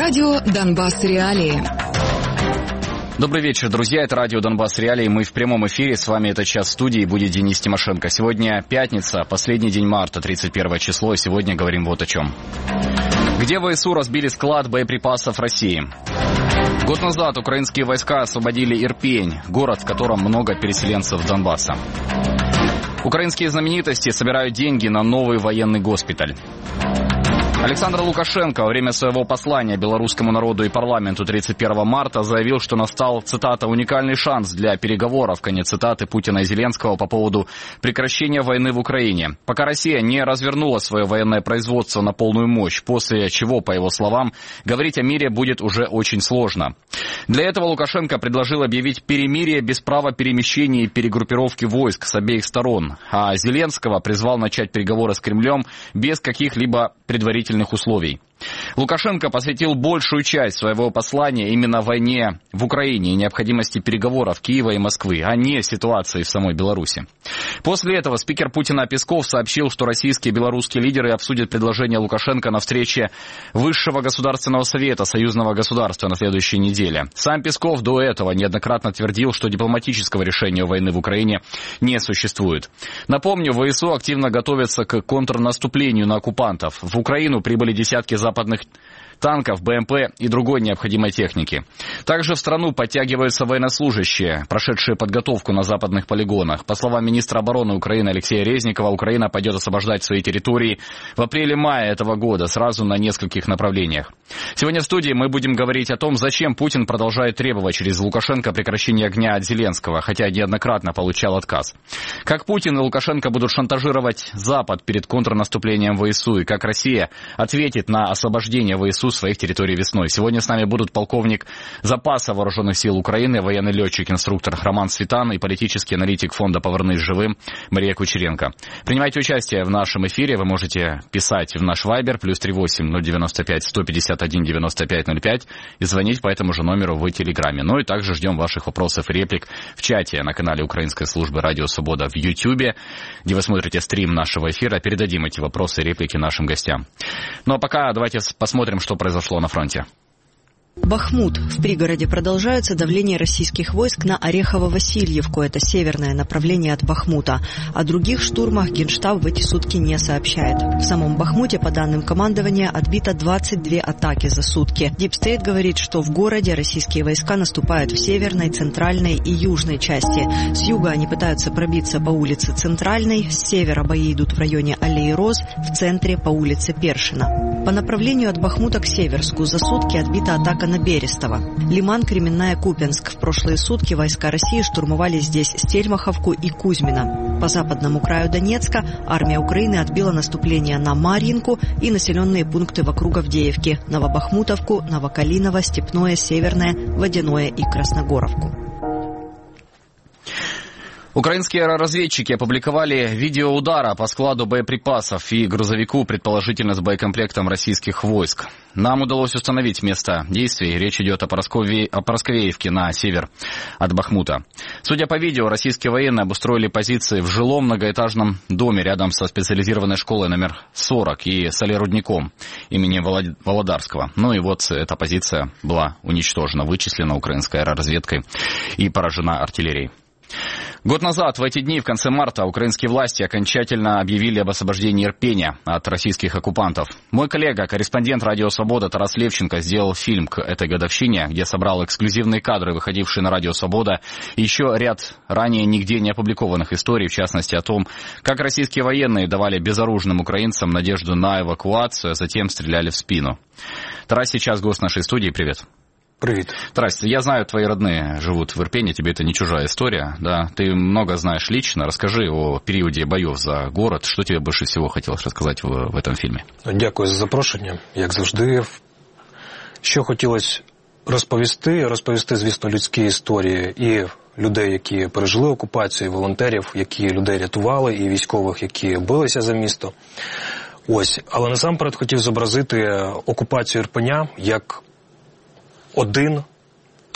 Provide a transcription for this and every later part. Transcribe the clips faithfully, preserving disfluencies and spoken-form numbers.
Радио «Донбасс Реалии». Добрый вечер, друзья. Это радио «Донбасс Реалии». Мы в прямом эфире. С вами этот час в студии будет Денис Тимошенко. Сегодня пятница, последний день марта, тридцать первое число. И сегодня говорим вот о чем. Где ВСУ разбили склад боеприпасов России? Год назад украинские войска освободили Ирпень, город, в котором много переселенцев Донбасса. Украинские знаменитости собирают деньги на новый военный госпиталь. Александр Лукашенко во время своего послания белорусскому народу и парламенту тридцать первого марта заявил, что настал, цитата, «уникальный шанс для переговоров», конец цитаты, Путина и Зеленского по поводу прекращения войны в Украине. Пока Россия не развернула свое военное производство на полную мощь, после чего, по его словам, говорить о мире будет уже очень сложно. Для этого Лукашенко предложил объявить перемирие без права перемещения и перегруппировки войск с обеих сторон, а Зеленского призвал начать переговоры с Кремлем без каких-либо предварительных условий. Лукашенко посвятил большую часть своего послания именно войне в Украине и необходимости переговоров Киева и Москвы, а не ситуации в самой Беларуси. После этого спикер Путина Песков сообщил, что российские и белорусские лидеры обсудят предложение Лукашенко на встрече Высшего Государственного Совета Союзного государства на следующей неделе. Сам Песков до этого неоднократно твердил, что дипломатического решения войны в Украине не существует. Напомню, ВСУ активно готовятся к контрнаступлению на оккупантов. В Украину прибыли десятки западных танков, БМП и другой необходимой техники. Также в страну подтягиваются военнослужащие, прошедшие подготовку на западных полигонах. По словам министра обороны Украины Алексея Резникова, Украина пойдет освобождать свои территории в апреле-мае этого года, сразу на нескольких направлениях. Сегодня в студии мы будем говорить о том, зачем Путин продолжает требовать через Лукашенко прекращения огня от Зеленского, хотя неоднократно получал отказ. Как Путин и Лукашенко будут шантажировать Запад перед контрнаступлением ВСУ, и как Россия ответит на освобождение ВСУ своих территорий весной. Сегодня с нами будут полковник запаса вооруженных сил Украины, военный летчик-инструктор Роман Светан и политический аналитик фонда «Повернись живым» Мария Кучеренко. Принимайте участие в нашем эфире. Вы можете писать в наш вайбер плюс три восемь ноль девяносто пять сто пятьдесят один девяносто пять ноль пять и звонить по этому же номеру в Телеграме. Ну и также ждем ваших вопросов и реплик в чате на канале Украинской службы «Радио Свобода» в Ютьюбе, где вы смотрите стрим нашего эфира. Передадим эти вопросы и реплики нашим гостям. Ну а пока давайте посмотрим, что произошло на фронте. Бахмут. В пригороде продолжается давление российских войск на Орехово-Васильевку. Это северное направление от Бахмута. О других штурмах Генштаб в эти сутки не сообщает. В самом Бахмуте, по данным командования, отбито двадцать две атаки за сутки. Дипстейт говорит, что в городе российские войска наступают в северной, центральной и южной части. С юга они пытаются пробиться по улице Центральной, с севера бои идут в районе Аллеи Роз, в центре по улице Першина. По направлению от Бахмута к Северску за сутки отбита атака на Берестово. Лиман, Кременная, Купянск. В прошлые сутки войска России штурмовали здесь Стельмаховку и Кузьмино. По западному краю Донецка армия Украины отбила наступление на Марьинку и населенные пункты вокруг Авдеевки, Новобахмутовку, Новокалиново, Степное, Северное, Водяное и Красногоровку. Украинские аэроразведчики опубликовали видео удара по складу боеприпасов и грузовику, предположительно с боекомплектом российских войск. Нам удалось установить место действий. Речь идет о, Пороскове... о Поросковеевке на север от Бахмута. Судя по видео, российские военные обустроили позиции в жилом многоэтажном доме рядом со специализированной школой номер сорок и солерудником имени Володарского. Ну и вот эта позиция была уничтожена, вычислена украинской аэроразведкой и поражена артиллерией. Год назад, в эти дни, в конце марта, украинские власти окончательно объявили об освобождении Ирпеня от российских оккупантов. Мой коллега, корреспондент «Радио Свобода» Тарас Левченко сделал фильм к этой годовщине, где собрал эксклюзивные кадры, выходившие на «Радио Свобода», и еще ряд ранее нигде не опубликованных историй, в частности о том, как российские военные давали безоружным украинцам надежду на эвакуацию, а затем стреляли в спину. Тарас сейчас гость нашей студии. Привет. Привет. Тарас, я знаю, твои родные живут в Ирпені, тебе это не чужая история, да? Ты много знаешь лично. Расскажи о периоде боев за город. Что тебе больше всего хотелось рассказать в, в этом фильмі? Дякую за запрошення, як завжди. Що хотілося розповісти? Розповісти, звісно, людські історії і людей, які пережили окупацію, волонтерів, які людей рятували, і військових, які билися за місто. Ось. Але насамперед хотів зобразити окупацію Ірпеня як один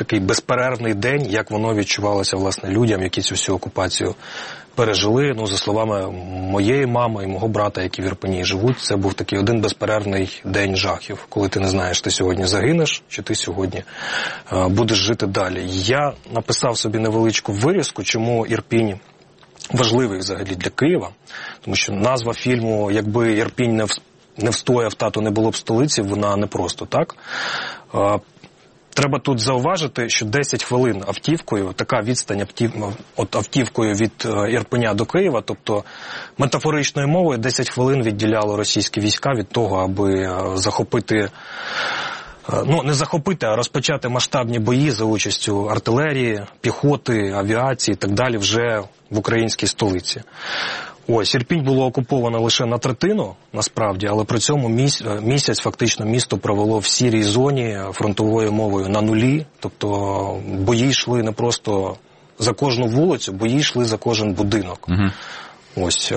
такий безперервний день, як воно відчувалося, власне, людям, які цю всю окупацію пережили. Ну, за словами моєї мами і мого брата, які в Ірпені живуть, це був такий один безперервний день жахів, коли ти не знаєш, ти сьогодні загинеш, чи ти сьогодні е, будеш жити далі. Я написав собі невеличку вирізку, чому Ірпінь важливий взагалі для Києва, тому що назва фільму «Якби Ірпінь не, в, не встояв, тато не було б столиці», вона не просто так. Е, Треба тут зауважити, що десять хвилин автівкою, така відстань автів, от автівкою від Ірпеня до Києва, тобто метафоричною мовою десять хвилин відділяло російські війська від того, аби захопити, ну не захопити, а розпочати масштабні бої за участю артилерії, піхоти, авіації і так далі вже в українській столиці. Ось, Ірпінь було окуповано лише на третину, насправді, але при цьому місяць фактично місто провело в сірій зоні фронтовою мовою на нулі, тобто бої йшли не просто за кожну вулицю, бої йшли за кожен будинок. Угу. Ось.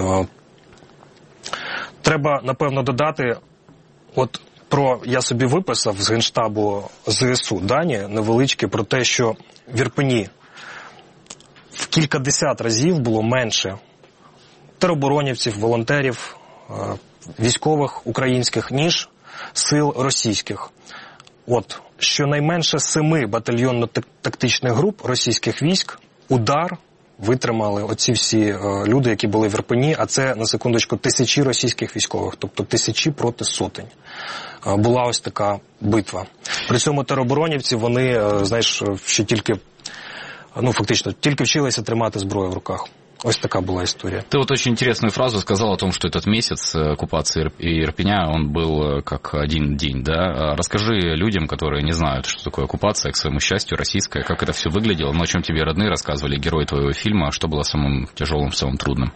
Треба, напевно, додати, от про, я собі виписав з Генштабу ЗСУ дані невеличкі про те, що в Ірпені в кількадесят разів було менше тероборонівців, волонтерів, військових українських, ніж сил російських. От, щонайменше семи батальйонно-тактичних груп російських військ удар витримали оці всі люди, які були в Ірпені, а це, на секундочку, тисячі російських військових, тобто тисячі проти сотень. Була ось така битва. При цьому тероборонівці, вони, знаєш, ще тільки, ну, фактично, тільки вчилися тримати зброю в руках. Ось така была история. Ты вот очень интересную фразу сказал о том, что этот месяц оккупации Ирпеня, он был как один день, да? Расскажи людям, которые не знают, что такое оккупация, к своему счастью, российская, как это все выглядело, но о чем тебе родные рассказывали, герои твоего фильма, что было самым тяжелым, самым трудным?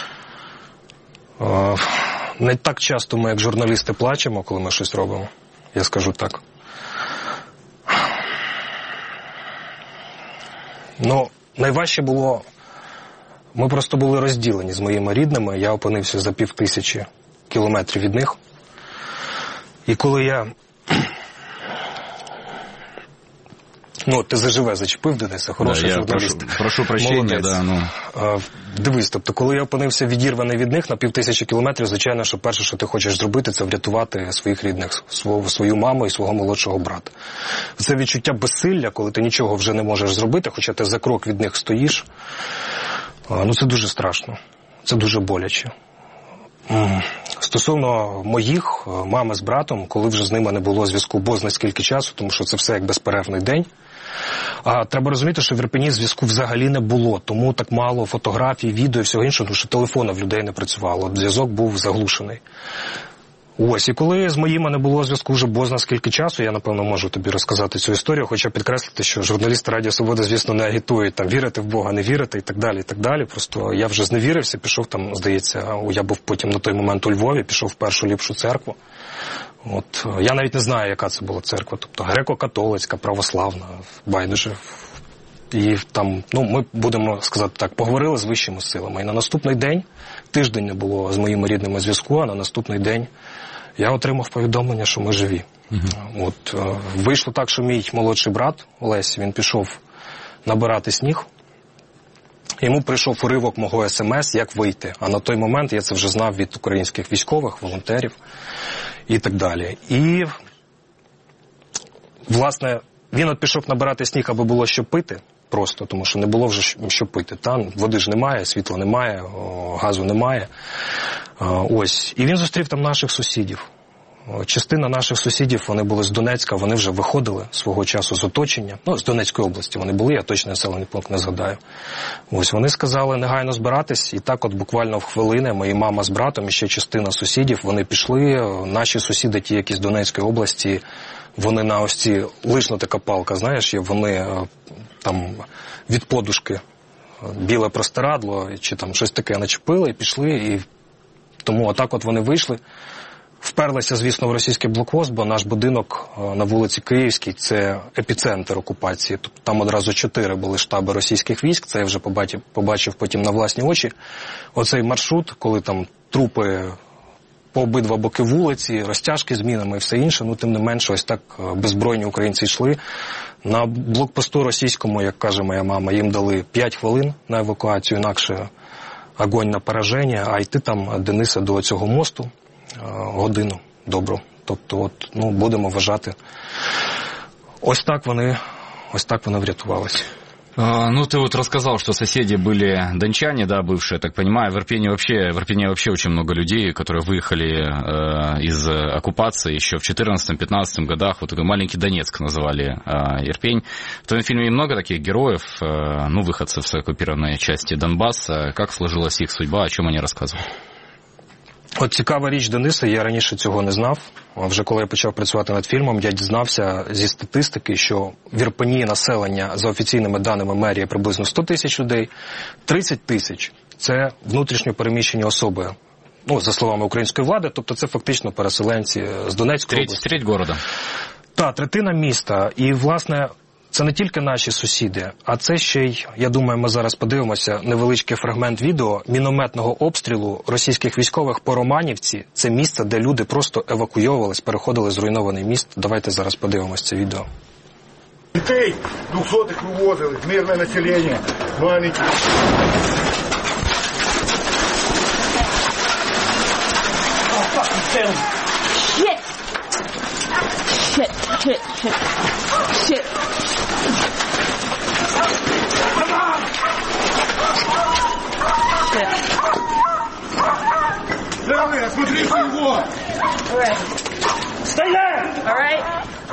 Не так часто ми, як журналісти, плачемо, коли ми щось робимо, я скажу так. Ну, найважче було... Ми просто були розділені з моїми рідними, я опинився за пів тисячі кілометрів від них. І коли я... Ну, ти заживе зачепив, Дениса, хороший да, журналіст. Прошу, прошу прощення, да, ну... А, дивись, тобто, коли я опинився відірваний від них на пів тисячі кілометрів, звичайно, що перше, що ти хочеш зробити, це врятувати своїх рідних, свого, свою маму і свого молодшого брата. Це відчуття безсилля, коли ти нічого вже не можеш зробити, хоча ти за крок від них стоїш. Ну, це дуже страшно. Це дуже боляче. Стосовно моїх, мами з братом, коли вже з ними не було зв'язку бозна скільки часу, тому що це все як безперервний день. А треба розуміти, що в Ірпені зв'язку взагалі не було, тому так мало фотографій, відео і всього іншого, тому що телефони в людей не працювало, зв'язок був заглушений. Ось, і коли з моїми не було зв'язку вже бозна скільки часу, я, напевно, можу тобі розказати цю історію, хоча підкреслити, що журналісти Радіо Свобода, звісно, не агітують там вірити в Бога, не вірити і так далі, і так далі. Просто я вже зневірився, пішов там, здається, я був потім на той момент у Львові, пішов в першу ліпшу церкву. От, я навіть не знаю, яка це була церква, тобто греко-католицька, православна, байдуже. І там, ну, ми, будемо сказати так, поговорили з вищими силами. І на наступний день, тиждень не було з моїми рідними зв'язку, а на наступний день я отримав повідомлення, що ми живі. Uh-huh. От, е, вийшло так, що мій молодший брат Олесь, він пішов набирати сніг. Йому прийшов уривок мого смс, як вийти. А на той момент я це вже знав від українських військових, волонтерів і так далі. І, власне, він от пішов набирати сніг, аби було що пити. Просто, тому що не було вже що пити. Там води ж немає, світла немає, газу немає. Ось. І він зустрів там наших сусідів. Частина наших сусідів, вони були з Донецька, вони вже виходили свого часу з оточення. Ну, з Донецької області вони були, я точно населений пункт не згадаю. Ось, вони сказали негайно збиратись, і так от буквально в хвилини мої мама з братом і ще частина сусідів, вони пішли. Наші сусіди, ті, які з Донецької області, вони на ось ці, лишна така палка, знаєш, вони там від подушки біле простирадло, чи там щось таке начепили і пішли, і тому отак от вони вийшли. Вперлися, звісно, в російський блокпост, бо наш будинок на вулиці Київській – це епіцентр окупації. Тобто там одразу чотири були штаби російських військ, це я вже побачив, побачив потім на власні очі. Оцей маршрут, коли там трупи по обидва боки вулиці, розтяжки з мінами і все інше, ну тим не менше ось так беззбройні українці йшли. На блокпосту російському, як каже моя мама, їм дали п'ять хвилин на евакуацію, інакше огонь на пораження, а йти там, Дениса, до цього мосту годину добру. Тобто, от, ну, будемо вважати, ось так вони, ось так вони врятувалися. А, ну, ты вот рассказал, что соседи были дончане, да, бывшие, так понимаю. В Ирпене вообще, в Ирпене вообще очень много людей, которые выехали э, из оккупации еще в четырнадцатом-пятнадцатом годах. Вот такой маленький Донецк называли э, Ирпень. В твоем фильме много таких героев, э, ну, выходцев с оккупированной части Донбасса. Как сложилась их судьба, о чем они рассказывают? От цікава річ Дениса, я раніше цього не знав. Вже коли я почав працювати над фільмом, я дізнався зі статистики, що в Ірпені населення, за офіційними даними мерії, приблизно сто тисяч людей, тридцять тисяч – це внутрішньо переміщені особи. Ну, за словами української влади, тобто це фактично переселенці з Донецької Треть, області. Треть города. Так, третина міста. І, власне, це не тільки наші сусіди, а це ще й, я думаю, ми зараз подивимося, невеличкий фрагмент відео мінометного обстрілу російських військових по Романівці. Це місце, де люди просто евакуйовувались, переходили зруйнований міст. Давайте зараз подивимося це відео. Дітей двохсотих вивозили, мирне населення, маленькі. Shit! Shit, shit, shit, shit. Давай, смотрите его! Стоять! All right.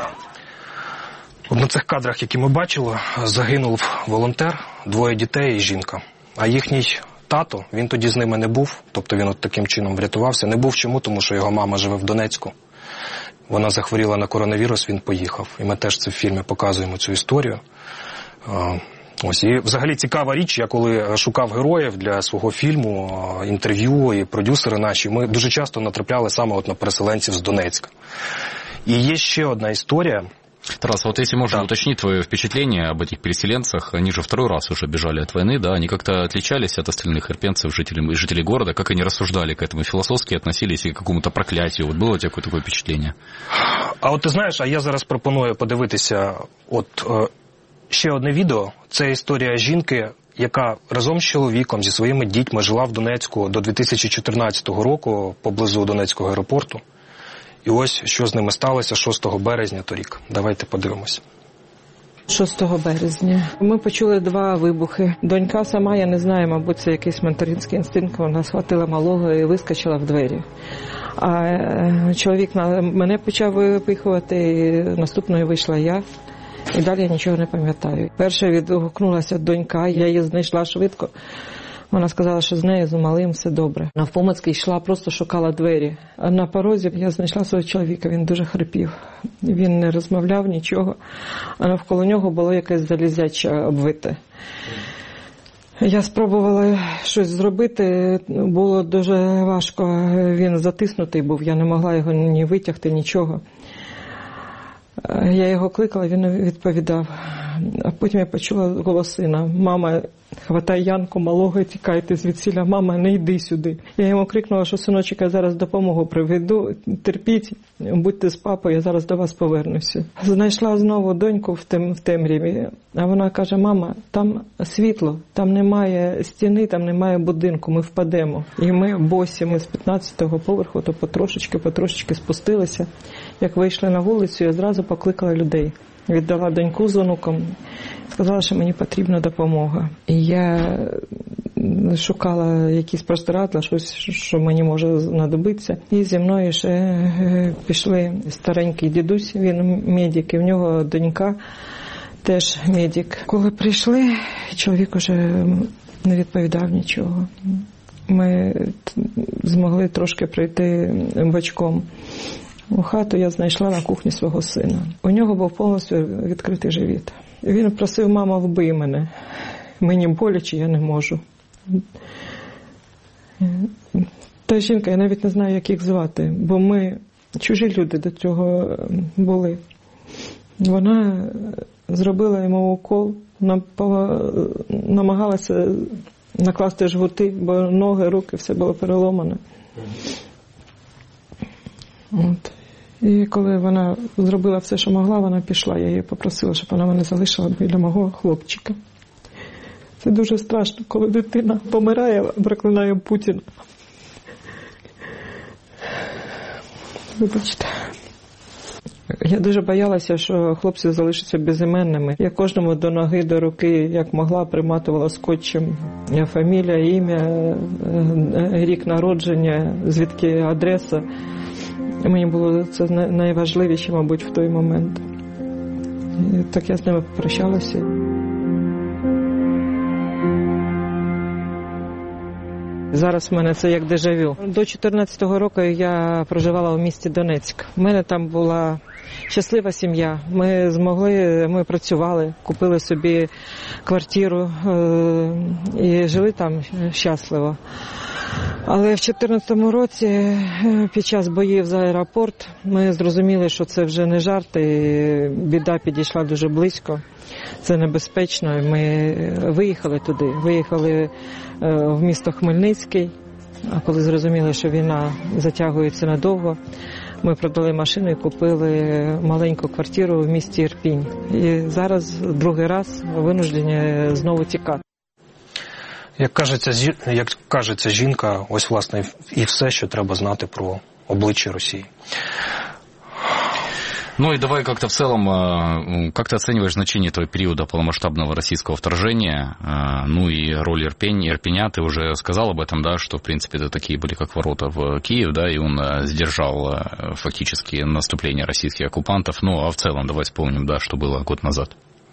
От на цих кадрах, які ми бачили, загинув волонтер, двоє дітей і жінка. А їхній тато, він тоді з ними не був, тобто він от таким чином врятувався. Не був чому, тому що його мама живе в Донецьку. Вона захворіла на коронавірус, він поїхав. І ми теж це в фільмі показуємо, цю історію. Ось. І взагалі цікава річ, я коли шукав героїв для свого фільму, інтерв'ю і продюсери наші, ми дуже часто натрапляли саме от на переселенців з Донецька. І є ще одна історія. Тарас, вот если можно да. уточнить твое впечатление об этих переселенцах, они же второй раз уже бежали от войны, да, они как-то отличались от остальных ирпенцев, жителей, жителей города, как они рассуждали к этому, философски относились и к какому-то проклятию, вот было у тебя какое-то такое впечатление? А от ти знаєш, а я зараз пропоную подивитися от е, ще одне відео, це історія жінки, яка разом з чоловіком, зі своїми дітьми жила в Донецьку до дві тисячі чотирнадцятого року поблизу Донецького аеропорту. І ось, що з ними сталося шостого березня торік. Давайте подивимось. шостого березня. Ми почули два вибухи. Донька сама, я не знаю, мабуть, це якийсь материнський інстинкт, вона схватила малого і вискочила в двері. А чоловік мене почав випихувати, і наступною вийшла я. І далі я нічого не пам'ятаю. Перше відгукнулася донька, я її знайшла швидко. Вона сказала, що з нею, з малим, все добре. Навпомацьки йшла, просто шукала двері. А на порозі я знайшла свого чоловіка, він дуже хрипів. Він не розмовляв нічого, а навколо нього було якесь залізяче обвите. Я спробувала щось зробити, було дуже важко. Він затиснутий був, я не могла його ні витягти, нічого. Я його кликала, він не відповідав. А потім я почула голос сина. Мама, хватай Янку малого і тікайте звідсіля. Мама, не йди сюди. Я йому крикнула, що синочок, я зараз допомогу приведу. Терпіть, будьте з папою, я зараз до вас повернуся. Знайшла знову доньку в, тем, в темряві. А вона каже, мама, там світло, там немає стіни, там немає будинку, ми впадемо. І ми босі, ми з п'ятнадцятого поверху, то потрошечки, потрошечки спустилися. Як вийшли на вулицю, я зразу покликала людей. Віддала доньку з онуком, сказала, що мені потрібна допомога. І я шукала якісь простирадла, щось, що мені може знадобитися. І зі мною ще пішли старенький дідусь, він медик, і в нього донька теж медик. Коли прийшли, чоловік уже не відповідав нічого. Ми змогли трошки прийти бочком. У хату я знайшла на кухні свого сина. У нього був повністю відкритий живіт. Він просив, мама, вбий мене. Мені боляче, я не можу. Та жінка, я навіть не знаю, як їх звати, бо ми чужі люди до цього були. Вона зробила йому укол, намагалася накласти жгути, бо ноги, руки, все було переломане. От. І коли вона зробила все, що могла, вона пішла. Я її попросила, щоб вона мене залишила біля мого хлопчика. Це дуже страшно, коли дитина помирає, проклинає Путіна. Вибачте. Я дуже боялася, що хлопці залишаться безіменними. Я кожному до ноги, до руки, як могла, приматувала скотчем фамілія, ім'я, рік народження, звідки адреса. Мені було це найважливіше, мабуть, в той момент. І так я з ними попрощалася. Зараз в мене це як дежавю. До чотирнадцятого року я проживала у місті Донецьк. У мене там була щаслива сім'я. Ми змогли, ми працювали, купили собі квартиру і жили там щасливо. Але в чотирнадцятому році, під час боїв за аеропорт, ми зрозуміли, що це вже не жарт, і біда підійшла дуже близько. Це небезпечно, і ми виїхали туди. Виїхали в місто Хмельницький, а коли зрозуміли, що війна затягується надовго, ми продали машину і купили маленьку квартиру в місті Ірпінь. І зараз другий раз винуждені знову тікати. Як кажеться, як кажеться жінка, ось, власне, і все, що треба знати про обличчя Росії. Ну и давай как-то в целом, как ты оцениваешь значение этого периода полномасштабного российского вторжения, ну и роль Ирпень, Ирпеня, ты уже сказал об этом, да, что в принципе это такие были как ворота в Киев, да, и он сдержал фактически наступление российских оккупантов, ну а в целом давай вспомним, да, что было год назад.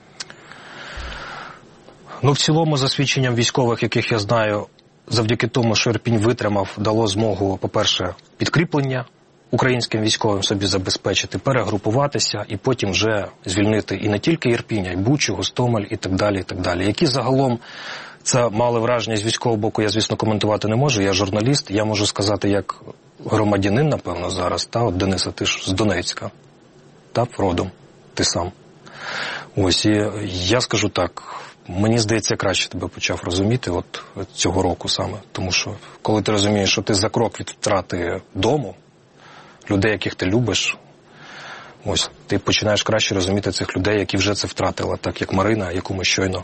Ну, в цілому, за свідченням військових, яких я знаю, завдяки тому, що Ірпінь витримав, дало змогу, по-перше, підкріплення українським військовим собі забезпечити, перегрупуватися і потім вже звільнити і не тільки Ірпінь, а й Бучу, Гостомель і так далі, і так далі. Які загалом це мали враження з військового боку, я, звісно, коментувати не можу, я журналіст, я можу сказати як громадянин, напевно, зараз, та, от Дениса, ти ж з Донецька, та, родом, ти сам. Ось, і я скажу так, мені здається, краще тебе почав розуміти от цього року саме. Тому що, коли ти розумієш, що ти за крок від втрати дому, людей, яких ти любиш, ось, ти починаєш краще розуміти цих людей, які вже це втратили, так як Марина, яку ми щойно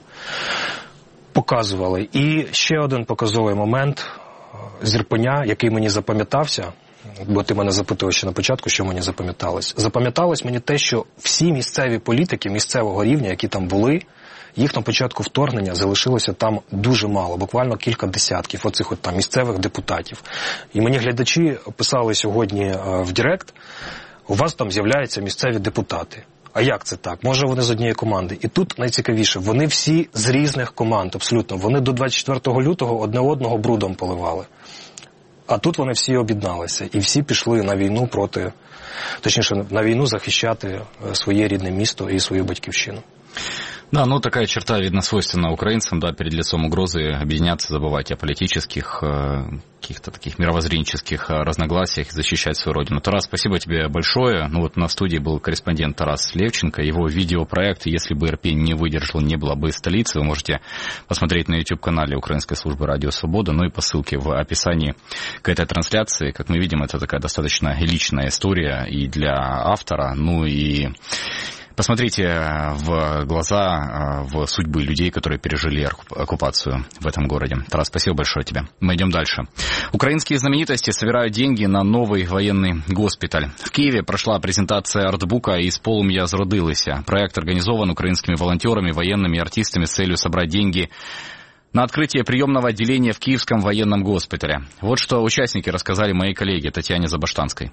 показували. І ще один показовий момент з Ірпеня, який мені запам'ятався, бо ти мене запитував ще на початку, що мені запам'яталось. Запам'яталось мені те, що всі місцеві політики місцевого рівня, які там були, їх на початку вторгнення залишилося там дуже мало, буквально кілька десятків оцих от там місцевих депутатів. І мені глядачі писали сьогодні в Директ, у вас там з'являються місцеві депутати. А як це так? Може вони з однієї команди? І тут найцікавіше, вони всі з різних команд, абсолютно. Вони до двадцять четвертого лютого одне одного брудом поливали. А тут вони всі об'єдналися і всі пішли на війну проти, точніше, на війну захищати своє рідне місто і свою батьківщину. Да, ну такая черта, видно, свойственна украинцам, да, перед лицом угрозы объединяться, забывать о политических, каких-то таких мировоззренческих разногласиях и защищать свою родину. Тарас, спасибо тебе большое. Ну вот на студии был корреспондент Тарас Левченко, его видеопроект «Если бы Ирпень не выдержал, не было бы столицы», вы можете посмотреть на YouTube-канале Украинской службы «Радио Свобода», ну и по ссылке в описании к этой трансляции. Как мы видим, это такая достаточно личная история и для автора, ну и... Посмотрите в глаза, в судьбы людей, которые пережили оккупацию в этом городе. Тарас, спасибо большое тебе. Мы идем дальше. Украинские знаменитости собирают деньги на новый военный госпиталь. В Киеве прошла презентация артбука «Из полум'я зродилися». Проект организован украинскими волонтерами, военными и артистами с целью собрать деньги на открытие приемного отделения в Киевском военном госпитале. Вот что участники рассказали моей коллеге Татьяне Забаштанской.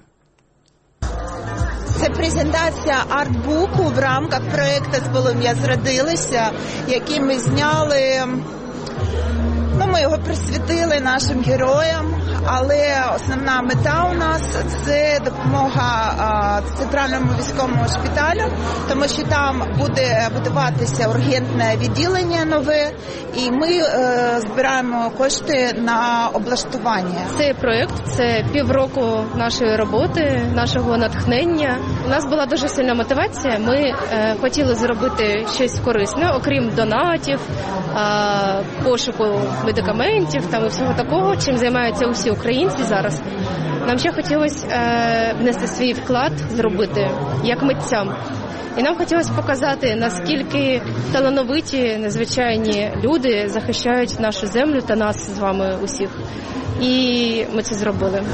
Це презентація артбуку в рамках проєкту «З полум'я зродилися», який ми зняли. Ну, ми його присвятили нашим героям, але основна мета у нас – це допомога а, Центральному військовому шпиталю, тому що там буде будуватися ургентне відділення нове, і ми е, збираємо кошти на облаштування. Цей проєкт – це півроку нашої роботи, нашого натхнення. У нас була дуже сильна мотивація. Ми е, хотіли зробити щось корисне, окрім донатів, е, пошуку медикаментів там і всього такого, чим займаються усі українці зараз, нам ще хотілося е, внести свій вклад, зробити, як митцям. І нам хотілося показати, наскільки талановиті, незвичайні люди захищають нашу землю та нас з вами усіх. І ми це зробили.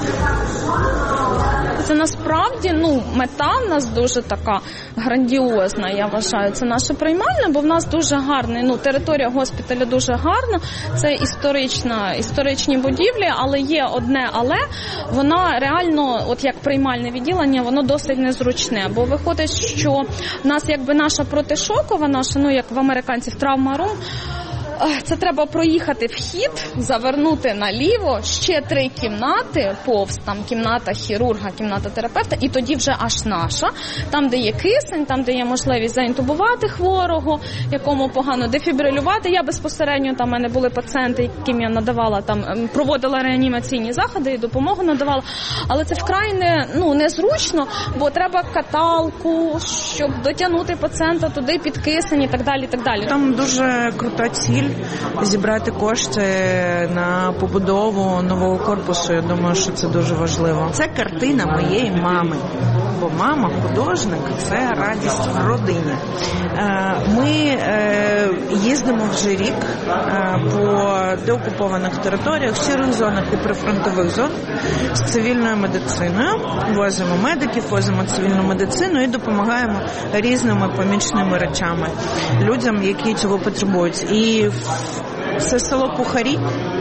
Це насправді, ну, мета в нас дуже така грандіозна, я вважаю. Це наша приймальня, бо в нас дуже гарний, ну, територія госпіталю дуже гарна. Це історична, історичні будівлі, але є одне але. Вона реально, от як приймальне відділення, воно досить незручне. Бо виходить, що в нас якби наша протишокова, наша, ну, як в американців, травма-рум, це треба проїхати вхід, завернути наліво, ще три кімнати, повз, там кімната хірурга, кімната терапевта, і тоді вже аж наша, там, де є кисень, там, де є можливість заінтубувати хворого, якому погано дефібрилювати. Я безпосередньо, там в мене були пацієнти, яким я надавала, там, проводила реанімаційні заходи і допомогу надавала, але це вкрай не, ну, незручно, бо треба каталку, щоб дотягнути пацієнта туди під кисень і так далі, і так далі. Там дуже крута ціль зібрати кошти на побудову нового корпусу. Я думаю, що це дуже важливо. Це картина моєї мами, бо мама художник – це радість в родині. Ми їздимо вже рік по деокупованих територіях, сірих зонах і прифронтових зонах з цивільною медициною. Возимо медиків, возимо цивільну медицину і допомагаємо різними помічними речами людям, які цього потребують. І це село Пухарі,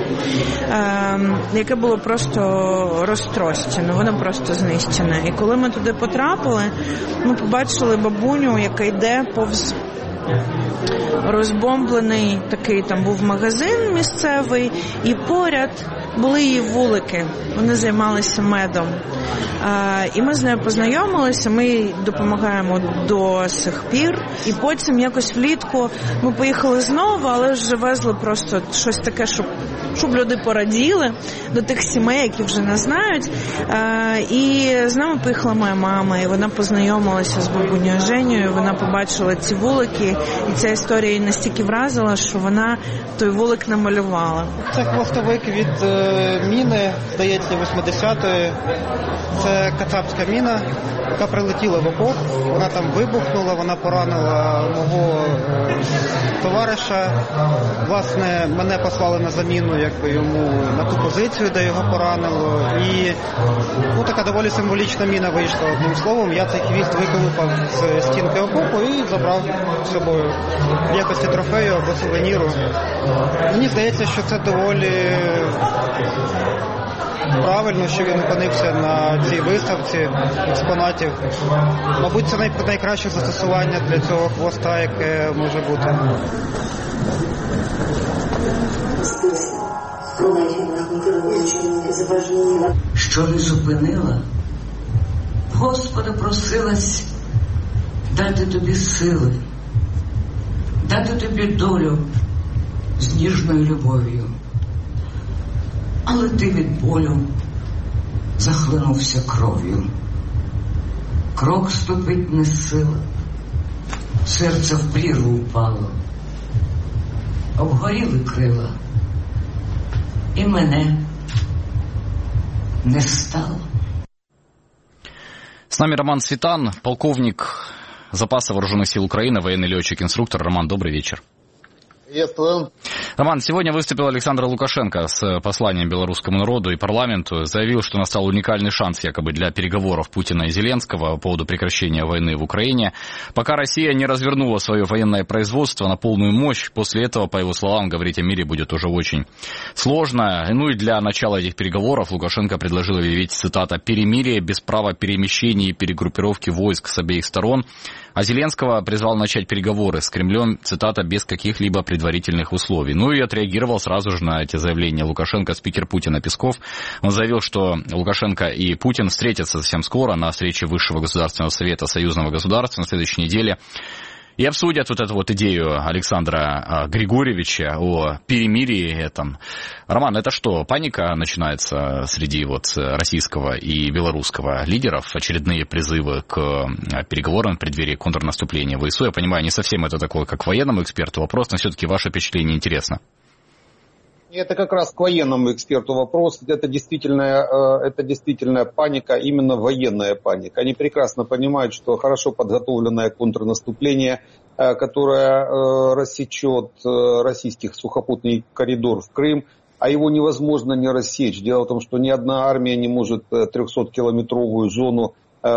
яке було просто розтрощене, воно просто знищене. І коли ми туди потрапили, ми побачили бабуню, яка йде повз розбомблений такий, там був магазин місцевий, і поряд були її вулики, вони займалися медом. І ми з нею познайомилися, ми їй допомагаємо до сих пір. І потім якось влітку ми поїхали знову, але вже везли просто щось таке, щоб, щоб люди пораділи до тих сімей, які вже не знають. І з нами поїхала моя мама, і вона познайомилася з бабунею Женєю, вона побачила ці вулики, і ця історія її настільки вразила, що вона той вулик намалювала. Це хвостовик від е, міни, здається, восьмидесятої. Це кацапська міна, яка прилетіла в окоп, вона там вибухнула, вона поранила мого е, товариша. Власне, мене послали на заміну якби йому на ту позицію, де його поранило. І ну, така доволі символічна міна вийшла, одним словом. Я цей хвіст виколупав з стінки окопу і забрав з собою в якості трофею або сувеніру. Мені здається, що це доволі правильно, що він опинився на цій виставці експонатів. Мабуть, це найкраще застосування для цього хвоста, яке може бути. Що не зупинила, Господа просилась дати тобі сили, дати тобі долю з ніжною любов'ю. Але ти від болю захлинувся кров'ю. Крок ступить не сила, серце в прірву впало, обгоріли крила, і мене не стало. С нами Роман Светан, полковник запаса вооруженных сил Украины, военный летчик-инструктор. Роман, добрый вечер. Приветствую. Роман, сегодня выступил Александр Лукашенко с посланием белорусскому народу и парламенту. Заявил, что настал уникальный шанс якобы для переговоров Путина и Зеленского по поводу прекращения войны в Украине. Пока Россия не развернула свое военное производство на полную мощь, после этого, по его словам, говорить о мире будет уже очень сложно. Ну и для начала этих переговоров Лукашенко предложил объявить, цитата, «перемирие без права перемещения и перегруппировки войск с обеих сторон». А Зеленского призвал начать переговоры с Кремлем, цитата, «без каких-либо предварительных условий». Ну и отреагировал сразу же на эти заявления Лукашенко спикер Путина Песков. Он заявил, что Лукашенко и Путин встретятся совсем скоро на встрече Высшего государственного совета союзного государства на следующей неделе и обсудят вот эту вот идею Александра Григорьевича о перемирии этом. Роман, это что, паника начинается среди вот российского и белорусского лидеров? Очередные призывы к переговорам в преддверии контрнаступления ВСУ? Я понимаю, не совсем это такое, как военному эксперту вопрос, но все-таки ваше впечатление интересно. Это как раз к военному эксперту вопрос. Это действительно, это действительно паника, именно военная паника. Они прекрасно понимают, что хорошо подготовленное контрнаступление, которое рассечет российский сухопутный коридор в Крым, а его невозможно не рассечь. Дело в том, что ни одна армия не может трехсоткилометровую зону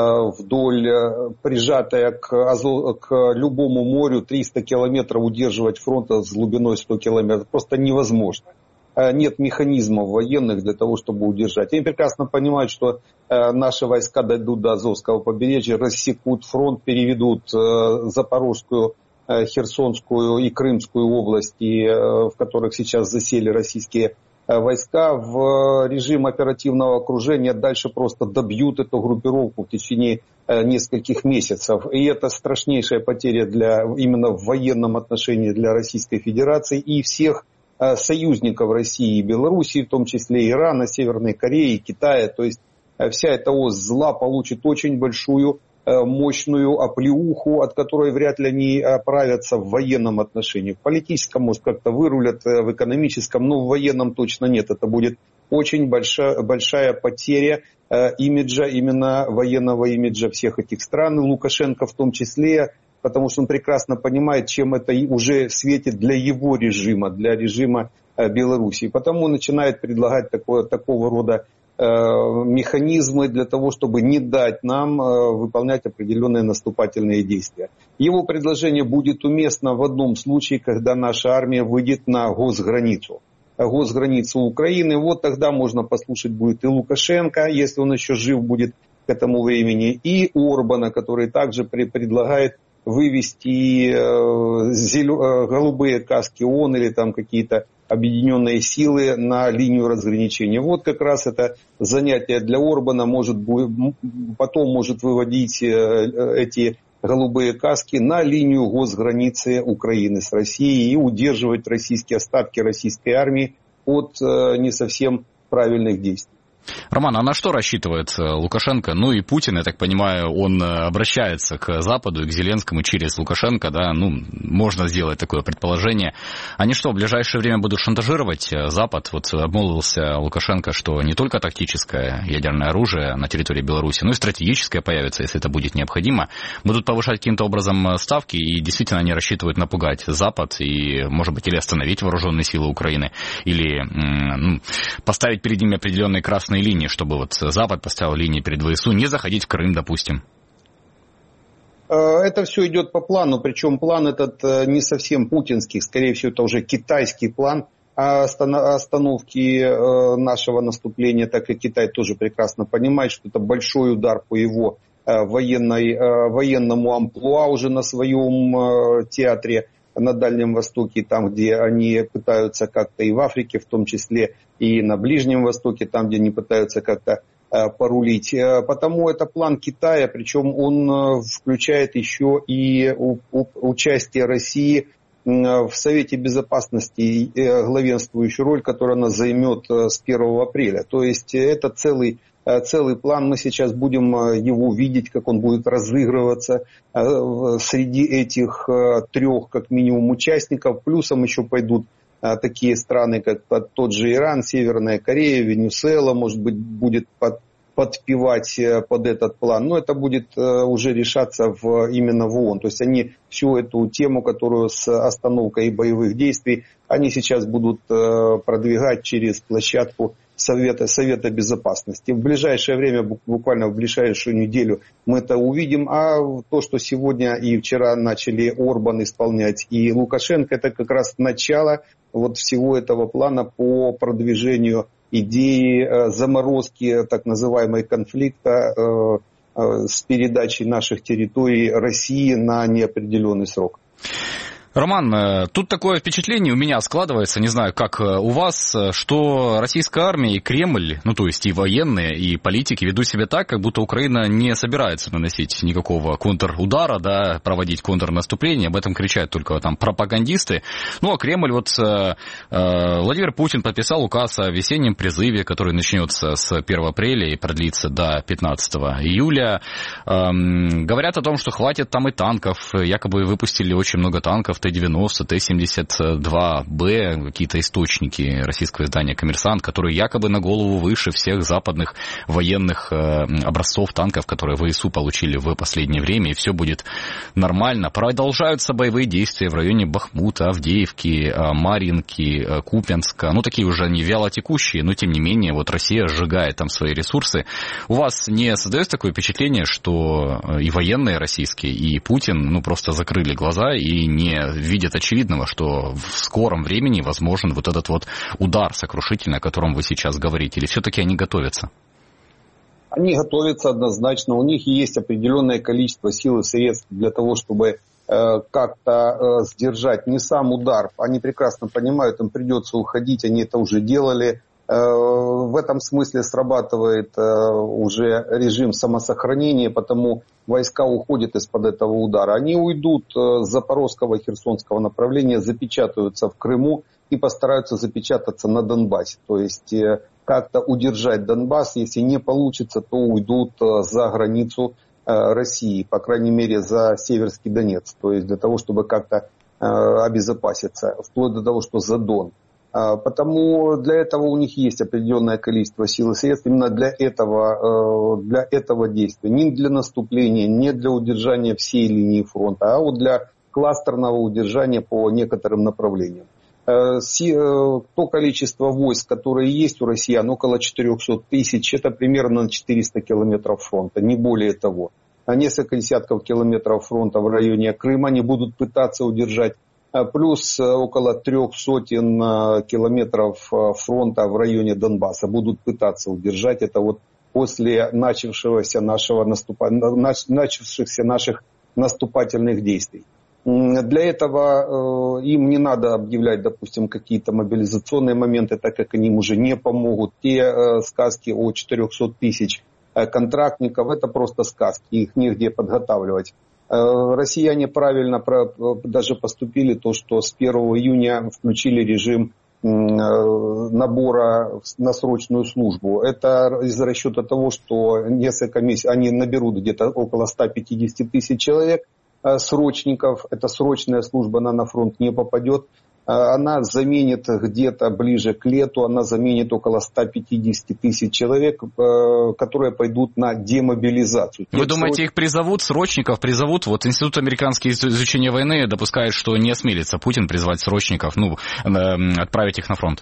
вдоль, прижатая к, Азов, к любому морю, триста километров удерживать фронта с глубиной сто километров. Просто невозможно. Нет механизмов военных для того, чтобы удержать. Они прекрасно понимают, что наши войска дойдут до Азовского побережья, рассекут фронт, переведут Запорожскую, Херсонскую и Крымскую области, в которых сейчас засели российские войска, в режим оперативного окружения, дальше просто добьют эту группировку в течение нескольких месяцев. И это страшнейшая потеря для, именно в военном отношении для Российской Федерации и всех союзников России и Белоруссии, в том числе Ирана, Северной Кореи, Китая. То есть вся эта ось зла получит очень большую, мощную оплеуху, от которой вряд ли они оправятся в военном отношении. В политическом, может, как-то вырулят, в экономическом, но в военном точно нет. Это будет очень большая, большая потеря имиджа, именно военного имиджа всех этих стран, и Лукашенко в том числе, потому что он прекрасно понимает, чем это уже светит для его режима, для режима Белоруссии. Потому он начинает предлагать такое, такого рода механизмы для того, чтобы не дать нам выполнять определенные наступательные действия. Его предложение будет уместно в одном случае, когда наша армия выйдет на госграницу. Госграницу Украины. Вот тогда можно послушать будет и Лукашенко, если он еще жив будет к этому времени, и Орбана, который также предлагает вывести голубые каски ООН или там какие-то объединенные силы на линию разграничения. Вот как раз это занятие для Орбана может, потом может выводить эти голубые каски на линию госграницы Украины с Россией и удерживать российские остатки российской армии от не совсем правильных действий. Роман, а на что рассчитывает Лукашенко? Ну и Путин, я так понимаю, он обращается к Западу и к Зеленскому через Лукашенко, да, ну, можно сделать такое предположение. Они что, в ближайшее время будут шантажировать Запад? Вот обмолвился Лукашенко, что не только тактическое ядерное оружие на территории Беларуси, но и стратегическое появится, если это будет необходимо. Будут повышать каким-то образом ставки, и действительно они рассчитывают напугать Запад и, может быть, или остановить вооруженные силы Украины, или ну, поставить перед ними определенные красные линии, чтобы вот Запад поставил линии перед ВСУ, не заходить в Крым, допустим? Это все идет по плану, причем план этот не совсем путинский, скорее всего, это уже китайский план остановки нашего наступления, так как Китай тоже прекрасно понимает, что это большой удар по его военной, военному амплуа уже на своем театре на Дальнем Востоке, там, где они пытаются как-то и в Африке, в том числе и на Ближнем Востоке, там, где они пытаются как-то э, порулить. Потому это план Китая, причем он э, включает еще и у, у, участие России э, в Совете Безопасности, э, главенствующую роль, которую она займет э, с первого апреля. То есть это целый Целый план, мы сейчас будем его видеть, как он будет разыгрываться среди этих трех, как минимум, участников. Плюсом еще пойдут такие страны, как тот же Иран, Северная Корея, Венесуэла, может быть, будет под, подпевать под этот план. Но это будет уже решаться в, именно в ООН. То есть они всю эту тему, которую с остановкой боевых действий, они сейчас будут продвигать через площадку Совета, Совета Безопасности. В ближайшее время, буквально в ближайшую неделю мы это увидим. А то, что сегодня и вчера начали Орбан исполнять и Лукашенко, это как раз начало вот всего этого плана по продвижению идеи заморозки так называемого конфликта с передачей наших территорий России на неопределенный срок. Роман, тут такое впечатление у меня складывается, не знаю, как у вас, что российская армия и Кремль, ну то есть и военные, и политики ведут себя так, как будто Украина не собирается наносить никакого контрудара, да, проводить контрнаступление, об этом кричат только там пропагандисты. Ну а Кремль, вот э, Владимир Путин подписал указ о весеннем призыве, который начнется с первого апреля и продлится до пятнадцатого июля. Э, говорят о том, что хватит там и танков, якобы выпустили очень много танков, самолетов Т девяносто, Т семьдесят два Б, какие-то источники российского издания «Коммерсант», которые якобы на голову выше всех западных военных образцов танков, которые ВСУ получили в последнее время, и все будет нормально. Продолжаются боевые действия в районе Бахмута, Авдеевки, Марьинки, Купянска. Ну, такие уже не вялотекущие, но тем не менее, вот Россия сжигает там свои ресурсы. У вас не создается такое впечатление, что и военные российские, и Путин, ну, просто закрыли глаза и не видят очевидного, что в скором времени возможен вот этот вот удар сокрушительный, о котором вы сейчас говорите? Или все-таки они готовятся? Они готовятся однозначно. У них есть определенное количество сил и средств для того, чтобы э, как-то э, сдержать не сам удар. Они прекрасно понимают, им придется уходить, они это уже делали. В этом смысле срабатывает уже режим самосохранения, потому войска уходят из-под этого удара. Они уйдут с Запорожского и Херсонского направления, запечатаются в Крыму и постараются запечататься на Донбассе. То есть как-то удержать Донбасс, если не получится, то уйдут за границу России, по крайней мере за Северский Донец. То есть для того, чтобы как-то обезопаситься, вплоть до того, что за Дон. Потому для этого у них есть определенное количество сил и средств именно для этого, для этого действия. Не для наступления, не для удержания всей линии фронта, а вот для кластерного удержания по некоторым направлениям. То количество войск, которые есть у россиян, около четырехсот тысяч, это примерно на четыреста километров фронта, не более того. А несколько десятков километров фронта в районе Крыма они будут пытаться удержать. Плюс около трех сотен километров фронта в районе Донбасса будут пытаться удержать. Это вот после начавшегося нашего наступа... начавшихся наших наступательных действий. Для этого им не надо объявлять, допустим, какие-то мобилизационные моменты, так как они им уже не помогут. Те сказки о четырехстах тысяч контрактников, это просто сказки, их негде подготавливать. Россияне правильно даже поступили, то, что с первого июня включили режим набора на срочную службу. Это из-за расчета того, что несколько месяцев они наберут где-то около ста пятидесяти тысяч человек срочников. Эта срочная служба, она на фронт не попадет. Она заменит где-то ближе к лету, она заменит около ста пятидесяти тысяч человек, которые пойдут на демобилизацию. Вы думаете, их призовут, срочников призовут? Вот Институт американского изучения войны допускает, что не осмелится Путин призвать срочников, ну, отправить их на фронт.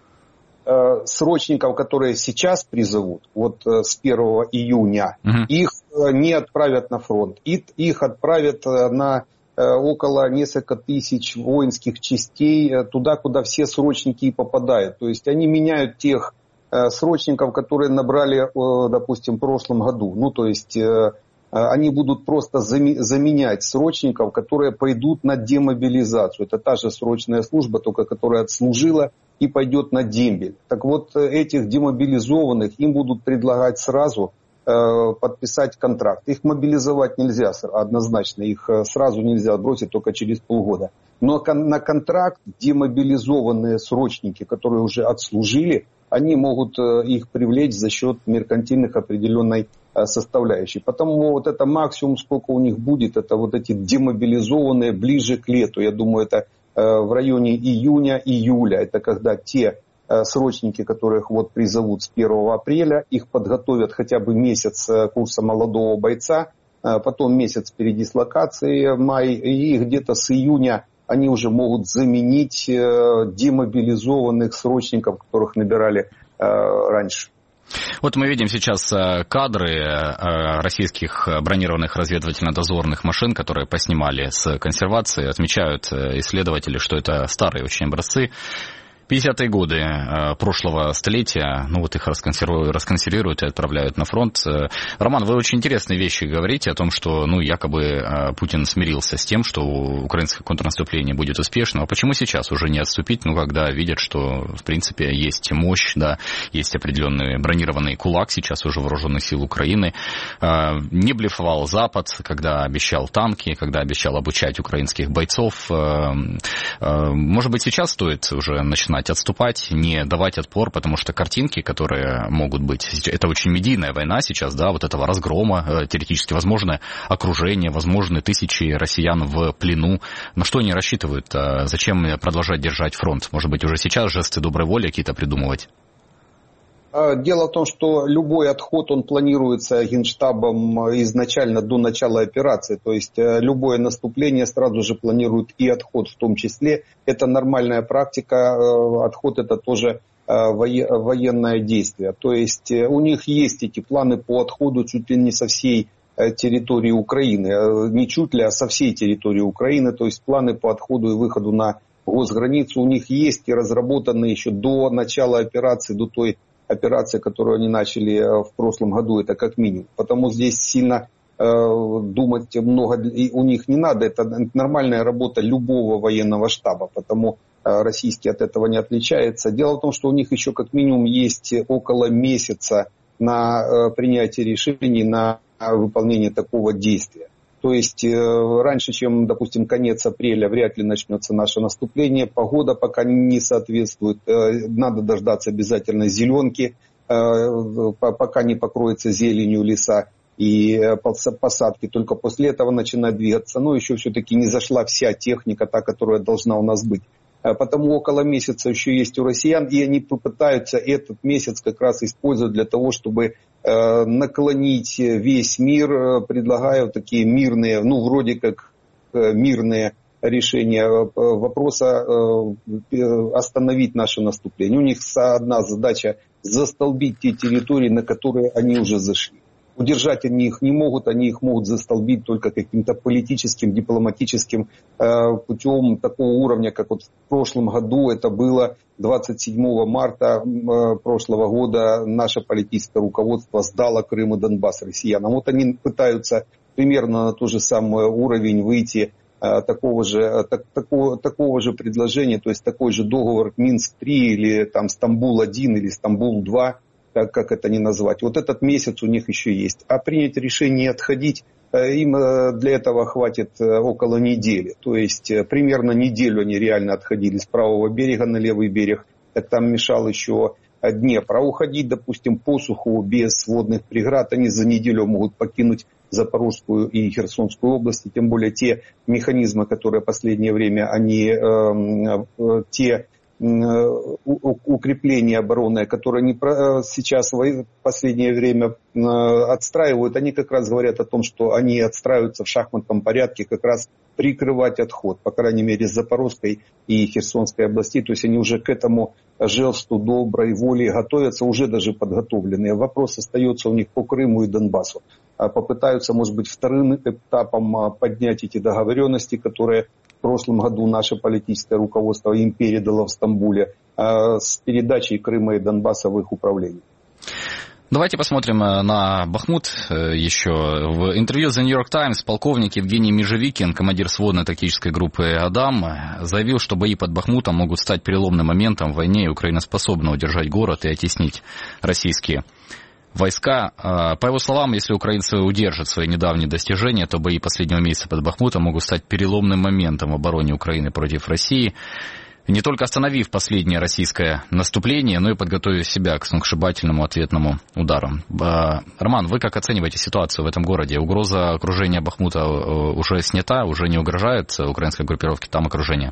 Срочников, которые сейчас призовут, вот с первого июня, угу. их не отправят на фронт. Их отправят на около несколько тысяч воинских частей туда, куда все срочники и попадают. То есть они меняют тех срочников, которые набрали, допустим, в прошлом году. Ну, то есть они будут просто заменять срочников, которые пойдут на демобилизацию. Это та же срочная служба, только которая отслужила и пойдет на дембель. Так вот, этих демобилизованных им будут предлагать сразу подписать контракт. Их мобилизовать нельзя однозначно, их сразу нельзя бросить только через полгода. Но на контракт демобилизованные срочники, которые уже отслужили, они могут их привлечь за счет меркантильных определенной составляющей. Потому вот это максимум, сколько у них будет, это вот эти демобилизованные ближе к лету. Я думаю, это в районе июня-июля. Это когда те срочники, которых вот призовут с первого апреля, их подготовят хотя бы месяц курса молодого бойца, потом месяц передислокации в мае, и где-то с июня они уже могут заменить демобилизованных срочников, которых набирали раньше. Вот мы видим сейчас кадры российских бронированных разведывательно-дозорных машин, которые поснимали с консервации. Отмечают исследователи, что это старые очень образцы. пятидесятые годы прошлого столетия, ну вот их расконсервируют, расконсервируют и отправляют на фронт. Роман, вы очень интересные вещи говорите о том, что, ну, якобы Путин смирился с тем, что украинское контрнаступление будет успешным. А почему сейчас уже не отступить, ну, когда видят, что, в принципе, есть мощь, да, есть определенный бронированный кулак сейчас уже вооруженных сил Украины. Не блефовал Запад, когда обещал танки, когда обещал обучать украинских бойцов. Может быть, сейчас стоит уже начинать понимать, отступать, не давать отпор, потому что картинки, которые могут быть, это очень медийная война сейчас, да, вот этого разгрома, теоретически возможно окружение, возможны тысячи россиян в плену. На что они рассчитывают? Зачем продолжать держать фронт? Может быть, уже сейчас жесты доброй воли какие-то придумывать? Дело в том, что любой отход, он планируется Генштабом изначально до начала операции. То есть любое наступление сразу же планирует и отход в том числе. Это нормальная практика. Отход — это тоже военное действие. То есть у них есть эти планы по отходу чуть ли не со всей территории Украины. Не чуть ли, а со всей территории Украины. То есть планы по отходу и выходу на госграницу у них есть и разработаны еще до начала операции, до той операции, которую они начали в прошлом году, это как минимум. Потому здесь сильно э, думать много у них не надо. Это нормальная работа любого военного штаба, потому э, российский от этого не отличается. Дело в том, что у них еще как минимум есть около месяца на э, принятие решений, на выполнение такого действия. То есть э, раньше, чем, допустим, конец апреля, вряд ли начнется наше наступление. Погода пока не соответствует. Э, надо дождаться обязательно зеленки, э, пока не покроется зеленью леса и э, посадки. Только после этого начинать двигаться. Но еще все-таки не зашла вся техника, та, которая должна у нас быть. Потому около месяца еще есть у россиян, и они попытаются этот месяц как раз использовать для того, чтобы э, наклонить весь мир, предлагая такие мирные, ну вроде как э, мирные решения вопроса э, остановить наше наступление. У них одна задача — застолбить те территории, на которые они уже зашли. Удержать они их не могут, они их могут застолбить только каким-то политическим, дипломатическим э, путем такого уровня, как вот в прошлом году это было двадцать седьмого марта э, прошлого года. Наше политическое руководство сдало Крым и Донбасс россиянам. Вот они пытаются примерно на тот же самый уровень выйти э, такого же, так, такого, такого же предложения, то есть такой же договор Минск-три или там Стамбул-один или Стамбул-два. Как, как это ни назвать. Вот этот месяц у них еще есть. А принять решение отходить, им для этого хватит около недели. То есть примерно неделю они реально отходили с правого берега на левый берег. Так там мешал еще Днепр. А уходить, допустим, по суху без водных преград, они за неделю могут покинуть Запорожскую и Херсонскую области. Тем более те механизмы, которые в последнее время они э, э, те укрепления обороны, которые они сейчас в последнее время отстраивают, они как раз говорят о том, что они отстраиваются в шахматном порядке, как раз прикрывать отход, по крайней мере, с Запорожской и Херсонской областей. То есть они уже к этому жесту доброй воли готовятся, уже даже подготовленные. Вопрос остается у них по Крыму и Донбассу. Попытаются, может быть, вторым этапом поднять эти договоренности, которые в прошлом году наше политическое руководство им передало в Стамбуле, с передачей Крыма и Донбасса в их управление. Давайте посмотрим на Бахмут еще. В интервью The New York Times полковник Евгений Межевикин, командир сводной тактической группы «Адам», заявил, что бои под Бахмутом могут стать переломным моментом в войне, и Украина способна удержать город и оттеснить российские войска. По его словам, если украинцы удержат свои недавние достижения, то бои последнего месяца под Бахмутом могут стать переломным моментом в обороне Украины против России, не только остановив последнее российское наступление, но и подготовив себя к сногсшибательному ответному удару. Роман, вы как оцениваете ситуацию в этом городе? Угроза окружения Бахмута уже снята, уже не угрожает украинской группировке там окружение?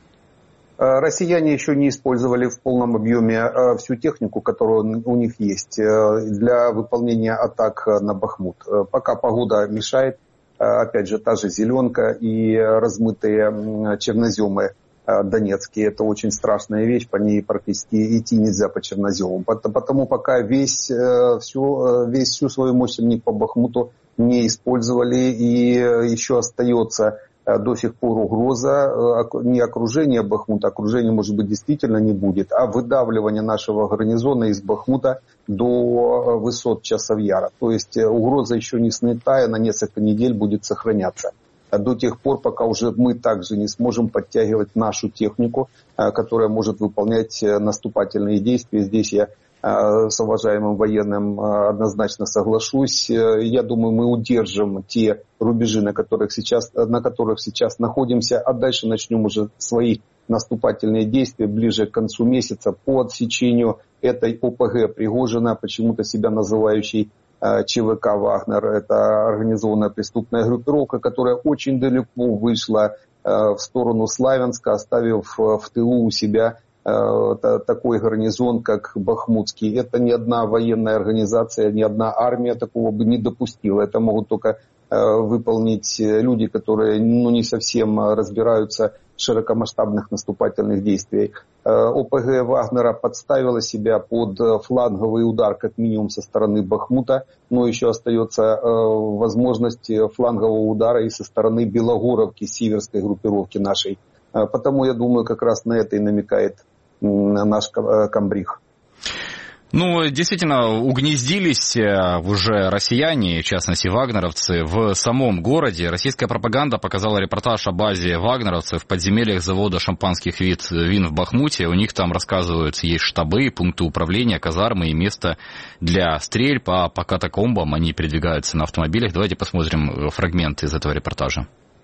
Россияне еще не использовали в полном объеме всю технику, которая у них есть для выполнения атак на Бахмут. Пока погода мешает, опять же, та же зеленка и размытые черноземы донецкие. Это очень страшная вещь, по ней практически идти нельзя по черноземам. Потому пока весь, всю, весь всю свою мощь они по Бахмуту не использовали, и еще остается до сих пор угроза не окружения Бахмута, окружения, может быть, действительно не будет, а выдавливание нашего гарнизона из Бахмута до высот Часов Яра. То есть угроза еще не снята, и на несколько недель будет сохраняться. До тех пор, пока уже мы также не сможем подтягивать нашу технику, которая может выполнять наступательные действия. Здесь я с уважаемым военным однозначно соглашусь. Я думаю, мы удержим те рубежи, на которых сейчас, на которых сейчас находимся, а дальше начнем уже свои наступательные действия ближе к концу месяца по отсечению этой ОПГ Пригожина, почему-то себя называющей ЧВК «Вагнер». Это организованная преступная группировка, которая очень далеко вышла в сторону Славянска, оставив в тылу у себя такой гарнизон, как Бахмутский. Это ни одна военная организация, ни одна армия такого бы не допустила. Это могут только выполнить люди, которые ну, не совсем разбираются в широкомасштабных наступательных действиях. ОПГ Вагнера подставила себя под фланговый удар, как минимум со стороны Бахмута, но еще остается возможность флангового удара и со стороны Белогоровки, северской группировки нашей. Потому, я думаю, как раз на это и намекает наш комбриг. Ну, действительно, угнездились уже россияне, в частности вагнеровцы, в самом городе. Российская пропаганда показала репортаж о базе вагнеровцев в подземельях завода шампанских вин в Бахмуте. У них там, рассказывают, есть штабы, пункты управления, казармы и место для стрельб. А по катакомбам они передвигаются на автомобилях. Давайте посмотрим фрагмент из этого репортажа.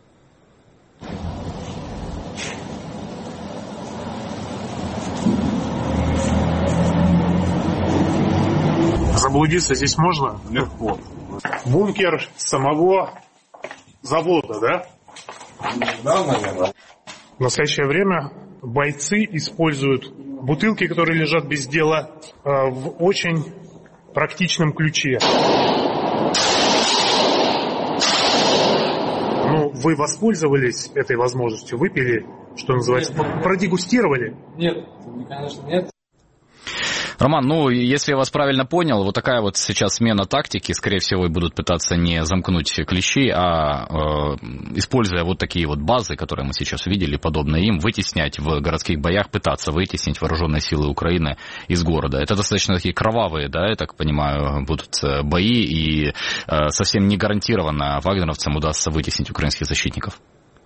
Заблудиться здесь можно? Легко. Бункер самого завода, да? Да, наверное. В настоящее время бойцы используют бутылки, которые лежат без дела, в очень практичном ключе. Ну, вы воспользовались этой возможностью, выпили, что называется, нет, продегустировали? Нет, конечно, нет. Роман, ну, если я вас правильно понял, вот такая вот сейчас смена тактики, скорее всего, будут пытаться не замкнуть клещи, а э, используя вот такие вот базы, которые мы сейчас увидели, подобные им, вытеснять в городских боях, пытаться вытеснить вооруженные силы Украины из города. Это достаточно такие кровавые, да, я так понимаю, будут бои, и э, совсем не гарантированно вагнеровцам удастся вытеснить украинских защитников.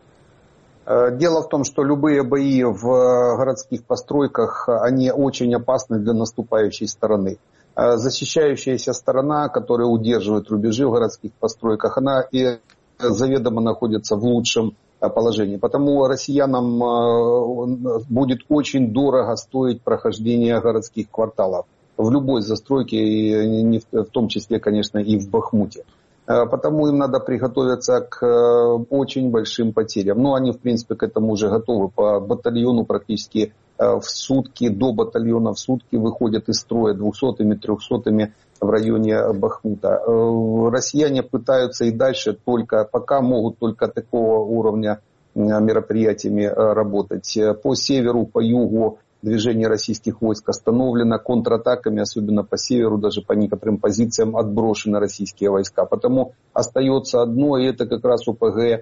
Дело в том, что любые бои в городских постройках, они очень опасны для наступающей стороны. Защищающаяся сторона, которая удерживает рубежи в городских постройках, она и заведомо находится в лучшем положении. Потому россиянам будет очень дорого стоить прохождение городских кварталов в любой застройке, и в том числе, конечно, и в Бахмуте. Потому им надо приготовиться к очень большим потерям. Но они, в принципе, к этому уже готовы. По батальону практически в сутки, до батальона в сутки выходят из строя двухсотыми, трехсотыми в районе Бахмута. Россияне пытаются и дальше, только пока могут только такого уровня мероприятиями работать. По северу, по югу движение российских войск остановлено, контратаками, особенно по северу, даже по некоторым позициям отброшены российские войска. Потому остается одно, и это как раз ОПГ э,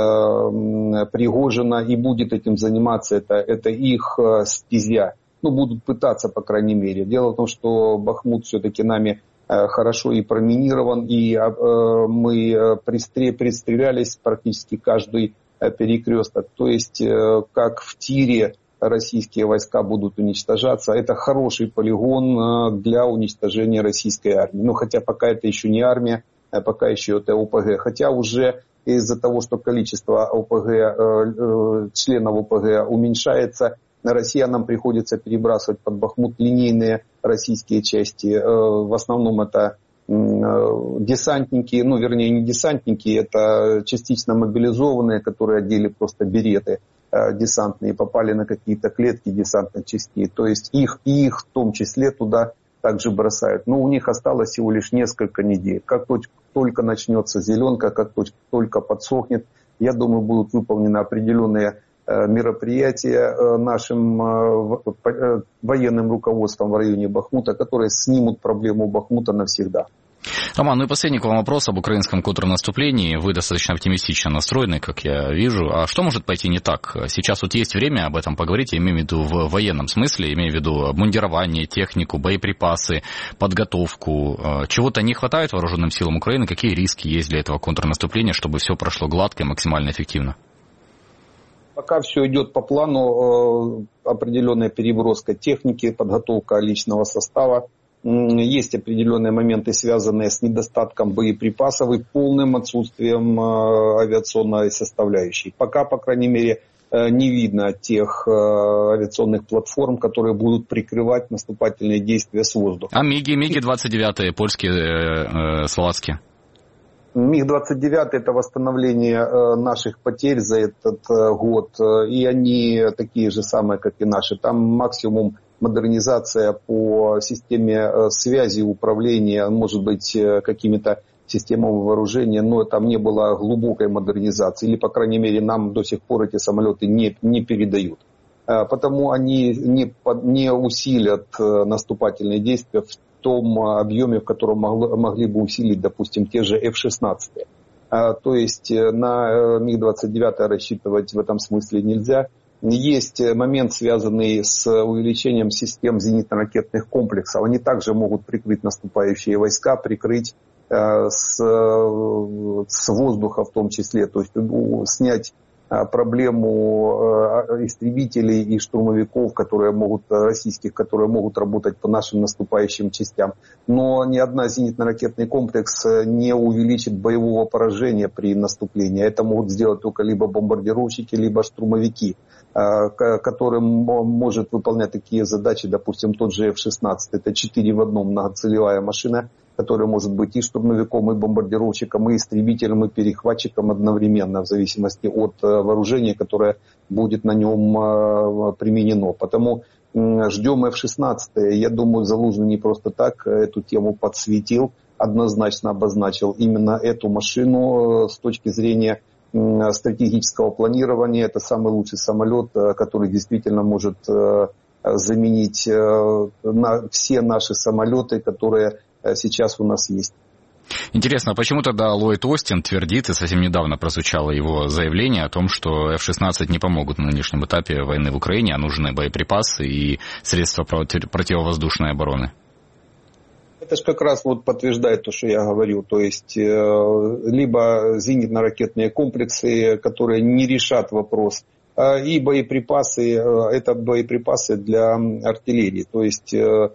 Пригожина и будет этим заниматься, это, это их э, стезя. Ну, будут пытаться, по крайней мере. Дело в том, что Бахмут все-таки нами э, хорошо и проминирован, и э, мы пристре, пристрелялись практически каждый э, перекресток. То есть, э, как в тире, российские войска будут уничтожаться. Это хороший полигон для уничтожения российской армии. Ну, хотя пока это еще не армия, пока еще это ОПГ. Хотя уже из-за того, что количество ОПГ, членов ОПГ уменьшается, россиянам приходится перебрасывать под Бахмут линейные российские части. В основном это десантники, ну, вернее, не десантники, это частично мобилизованные, которые одели просто береты десантные, попали на какие-то клетки десантных частей. То есть их, и их в том числе туда также бросают. Но у них осталось всего лишь несколько недель. Как только начнется зеленка, как только подсохнет, я думаю, будут выполнены определенные мероприятия нашим военным руководством в районе Бахмута, которые снимут проблему Бахмута навсегда. Роман, ну и последний к вам вопрос об украинском контрнаступлении. Вы достаточно оптимистично настроены, как я вижу. А что может пойти не так? Сейчас вот есть время об этом поговорить, я имею в виду в военном смысле, имею в виду обмундирование, технику, боеприпасы, подготовку. Чего-то не хватает вооруженным силам Украины? Какие риски есть для этого контрнаступления, чтобы все прошло гладко и максимально эффективно? Пока все идет по плану, определенная переброска техники, подготовка личного состава. Есть определенные моменты, связанные с недостатком боеприпасов и полным отсутствием авиационной составляющей. Пока, по крайней мере, не видно тех авиационных платформ, которые будут прикрывать наступательные действия с воздуха. А МиГи, МиГи двадцать девять, польские, э, словацкие? МиГ двадцать девять – это восстановление наших потерь за этот год, и они такие же самые, как и наши. Там максимум модернизация по системе связи, управления, может быть, какими-то системами вооружения, но там не было глубокой модернизации, или, по крайней мере, нам до сих пор эти самолеты не, не передают. Потому они не, не усилят наступательные действия в том объеме, в котором могло, могли бы усилить, допустим, те же эф шестнадцать. То есть на МиГ двадцать девять рассчитывать в этом смысле нельзя. Есть момент, связанный с увеличением систем зенитно-ракетных комплексов. Они также могут прикрыть наступающие войска, прикрыть э, с, с воздуха в том числе. То есть снять проблему истребителей и штурмовиков, которые могут, российских, которые могут работать по нашим наступающим частям. Но ни одна зенитно-ракетный комплекс не увеличит боевого поражения при наступлении. Это могут сделать только либо бомбардировщики, либо штурмовики, которым может выполнять такие задачи, допустим, тот же эф шестнадцать. Это четыре в одном, многоцелевая машина, который может быть и штурмовиком, и бомбардировщиком, и истребителем, и перехватчиком одновременно, в зависимости от вооружения, которое будет на нем применено. Потому ждем эф шестнадцать. Я думаю, Залужный не просто так эту тему подсветил, однозначно обозначил именно эту машину с точки зрения стратегического планирования. Это самый лучший самолет, который действительно может заменить все наши самолеты, которые сейчас у нас есть. Интересно, а почему тогда Ллойд Остин твердит, и совсем недавно прозвучало его заявление о том, что эф шестнадцать не помогут на нынешнем этапе войны в Украине, а нужны боеприпасы и средства противовоздушной обороны? Это же как раз вот подтверждает то, что я говорю. То есть, либо зенитно-ракетные комплексы, которые не решат вопрос, и боеприпасы, это боеприпасы для артиллерии. То есть,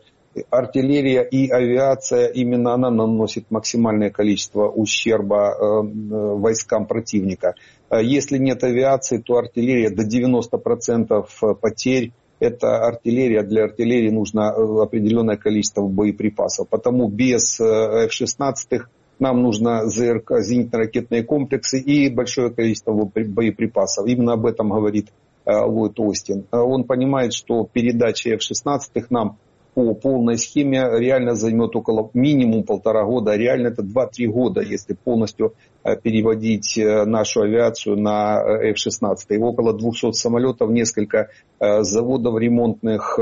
артиллерия и авиация, именно она наносит максимальное количество ущерба э, войскам противника. Если нет авиации, то артиллерия до девяноста процентов потерь. Это артиллерия. Для артиллерии нужно определенное количество боеприпасов. Потому без эф шестнадцать нам нужно ЗРК, зенитно-ракетные комплексы и большое количество боеприпасов. Именно об этом говорит э, Ллойд Остин. Он понимает, что передача эф шестнадцать нам по полной схеме реально займет около минимум полтора года, реально это два-три года, если полностью переводить нашу авиацию на эф шестнадцать. И около двухсот самолетов, несколько заводов ремонтных,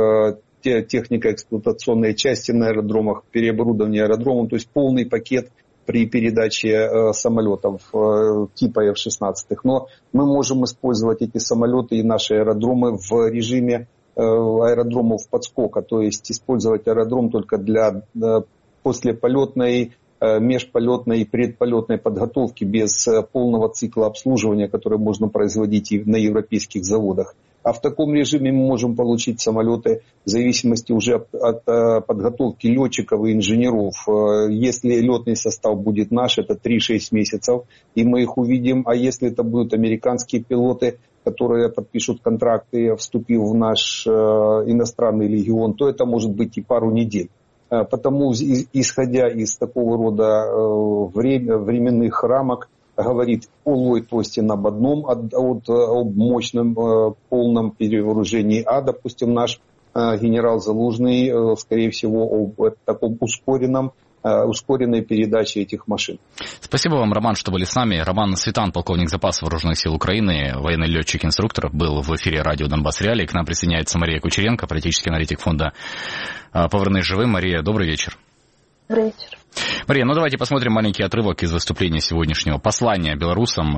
технико-эксплуатационные части на аэродромах, переоборудование аэродромов, то есть полный пакет при передаче самолетов типа эф шестнадцать. Но мы можем использовать эти самолеты и наши аэродромы в режиме аэродромов подскока, то есть использовать аэродром только для послеполетной, межполетной и предполетной подготовки без полного цикла обслуживания, который можно производить и на европейских заводах. А в таком режиме мы можем получить самолеты в зависимости уже от, от подготовки летчиков и инженеров. Если летный состав будет наш, это три-шесть месяцев, и мы их увидим. А если это будут американские пилоты, которые подпишут контракты, вступив в наш э, иностранный легион, то это может быть и пару недель. Э, потому, и, исходя из такого рода э, время, временных рамок, говорит Ллойд Остин об одном, от, от, об мощном э, полном перевооружении, а, допустим, наш э, генерал Залужный, э, скорее всего, об э, таком ускоренном ускоренной передачи этих машин. Спасибо вам, Роман, что были с нами. Роман Светан, полковник запаса вооруженных сил Украины, военный летчик-инструктор, был в эфире радио «Донбасс Реалии». К нам присоединяется Мария Кучеренко, политический аналитик фонда «Повернись живым». Мария, добрый вечер. Добрый вечер. Мария, ну давайте посмотрим маленький отрывок из выступления сегодняшнего послания белорусам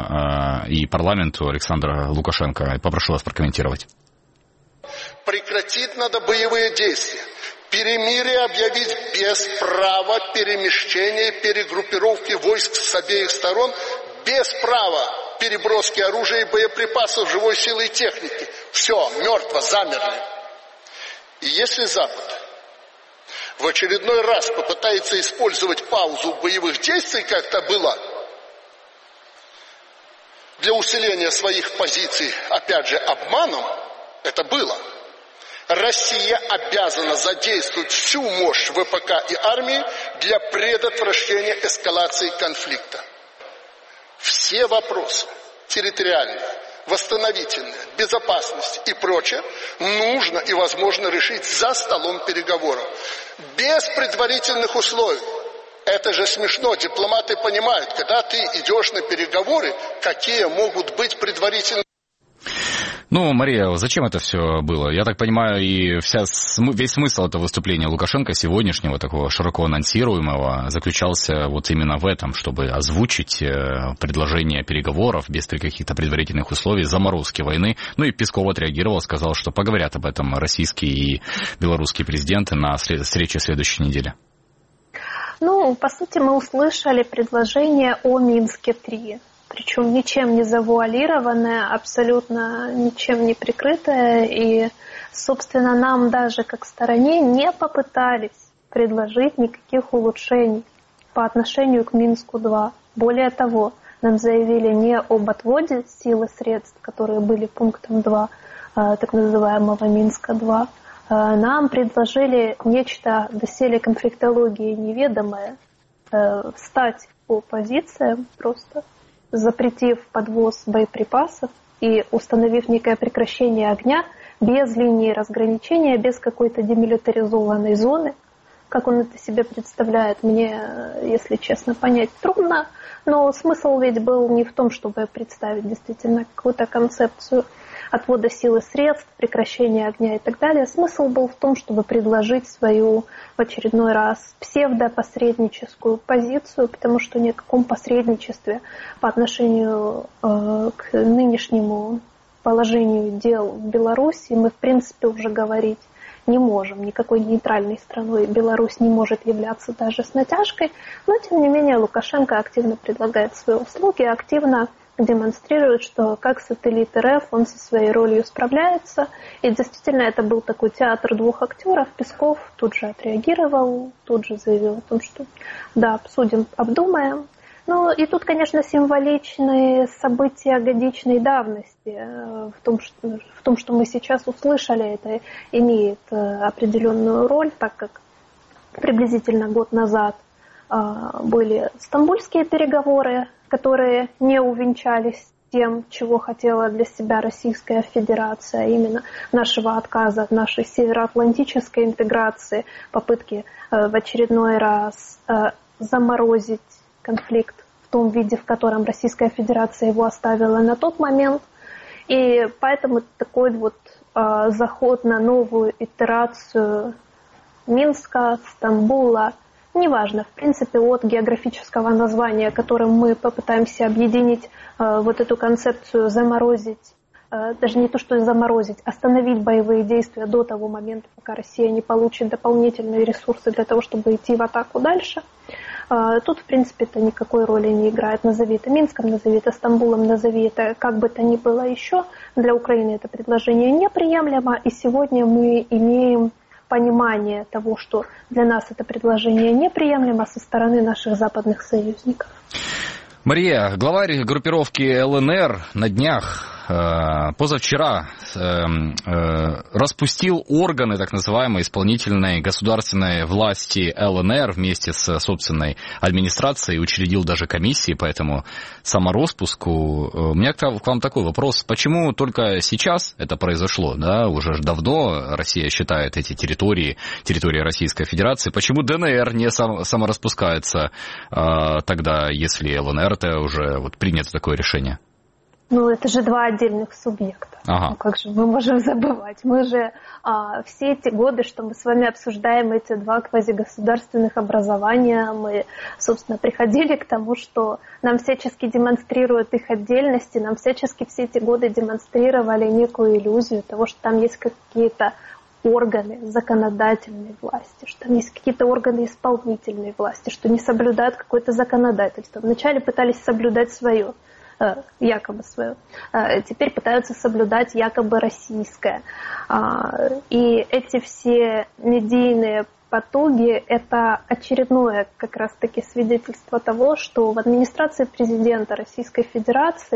и парламенту Александра Лукашенко. Попрошу вас прокомментировать. Прекратить надо боевые действия. Перемирие объявить без права перемещения и перегруппировки войск с обеих сторон, без права переброски оружия и боеприпасов, живой силы и техники. Все, мертво, замерли. И если Запад в очередной раз попытается использовать паузу боевых действий, как это было для усиления своих позиций, опять же, обманом, это было. Россия обязана задействовать всю мощь ВПК и армии для предотвращения эскалации конфликта. Все вопросы территориальные, восстановительные, безопасность и прочее нужно и возможно решить за столом переговоров. Без предварительных условий. Это же смешно. Дипломаты понимают, когда ты идешь на переговоры, какие могут быть предварительные. Ну, Мария, зачем это все было? Я так понимаю, и вся, весь смысл этого выступления Лукашенко сегодняшнего, такого широко анонсируемого, заключался вот именно в этом, чтобы озвучить предложение переговоров без каких-то предварительных условий, заморозки войны. Ну и Песков отреагировал, сказал, что поговорят об этом российские и белорусские президенты на встрече следующей недели. Ну, по сути, мы услышали предложение о Минске-три. Причем ничем не завуалированное, абсолютно ничем не прикрытое. И, собственно, нам даже как стороне не попытались предложить никаких улучшений по отношению к Минску-два. Более того, нам заявили не об отводе сил и средств, которые были пунктом два так называемого Минска-два. Нам предложили нечто доселе конфликтологии неведомое, встать по позициям просто, запретив подвоз боеприпасов и установив некое прекращение огня без линии разграничения, без какой-то демилитаризованной зоны. Как он это себе представляет, мне, если честно, понять трудно. Но смысл ведь был не в том, чтобы представить действительно какую-то концепцию отвода сил и средств, прекращения огня и так далее. Смысл был в том, чтобы предложить свою в очередной раз псевдопосредническую позицию, потому что ни о каком посредничестве по отношению э, к нынешнему положению дел в Беларуси мы, в принципе, уже говорить не можем. Никакой нейтральной страной Беларусь не может являться даже с натяжкой, но, тем не менее, Лукашенко активно предлагает свои услуги, активно демонстрирует, что как сателлит РФ он со своей ролью справляется. И действительно это был такой театр двух актеров. Песков тут же отреагировал, тут же заявил о том, что да, обсудим, обдумаем. Ну и тут, конечно, символичные события годичной давности. В том, что, в том, что мы сейчас услышали, это имеет определенную роль, так как приблизительно год назад были стамбульские переговоры, которые не увенчались тем, чего хотела для себя Российская Федерация, именно нашего отказа от нашей североатлантической интеграции, попытки в очередной раз заморозить конфликт в том виде, в котором Российская Федерация его оставила на тот момент. И поэтому такой вот заход на новую итерацию Минска, Стамбула, неважно, в принципе, от географического названия, которым мы попытаемся объединить э, вот эту концепцию заморозить, э, даже не то, что заморозить, остановить боевые действия до того момента, пока Россия не получит дополнительные ресурсы для того, чтобы идти в атаку дальше. Э, тут, в принципе, это никакой роли не играет. Назови это Минском, назови это Стамбулом, назови это как бы то ни было еще. Для Украины это предложение неприемлемо, и сегодня мы имеем понимание того, что для нас это предложение неприемлемо со стороны наших западных союзников. Мария, главарь группировки ЛНР на днях, э, позавчера э, э, распустил органы так называемой исполнительной государственной власти ЛНР вместе с собственной администрацией, учредил даже комиссии по этому самороспуску. У меня к вам такой вопрос. Почему только сейчас это произошло? Да? Уже давно Россия считает эти территории, территории Российской Федерации. Почему ДНР не сам, самораспускается э, тогда, если ЛНР это уже вот принято такое решение? Ну, это же два отдельных субъекта. Ага. Ну, как же мы можем забывать? Мы же а, все эти годы, что мы с вами обсуждаем эти два квазигосударственных образования, мы, собственно, приходили к тому, что нам всячески демонстрируют их отдельности, нам всячески все эти годы демонстрировали некую иллюзию того, что там есть какие-то органы законодательной власти, что там есть какие-то органы исполнительной власти, что не соблюдают какое-то законодательство. Вначале пытались соблюдать свое, якобы свое, теперь пытаются соблюдать якобы российское. И эти все медийные потуги – это очередное как раз-таки свидетельство того, что в администрации президента Российской Федерации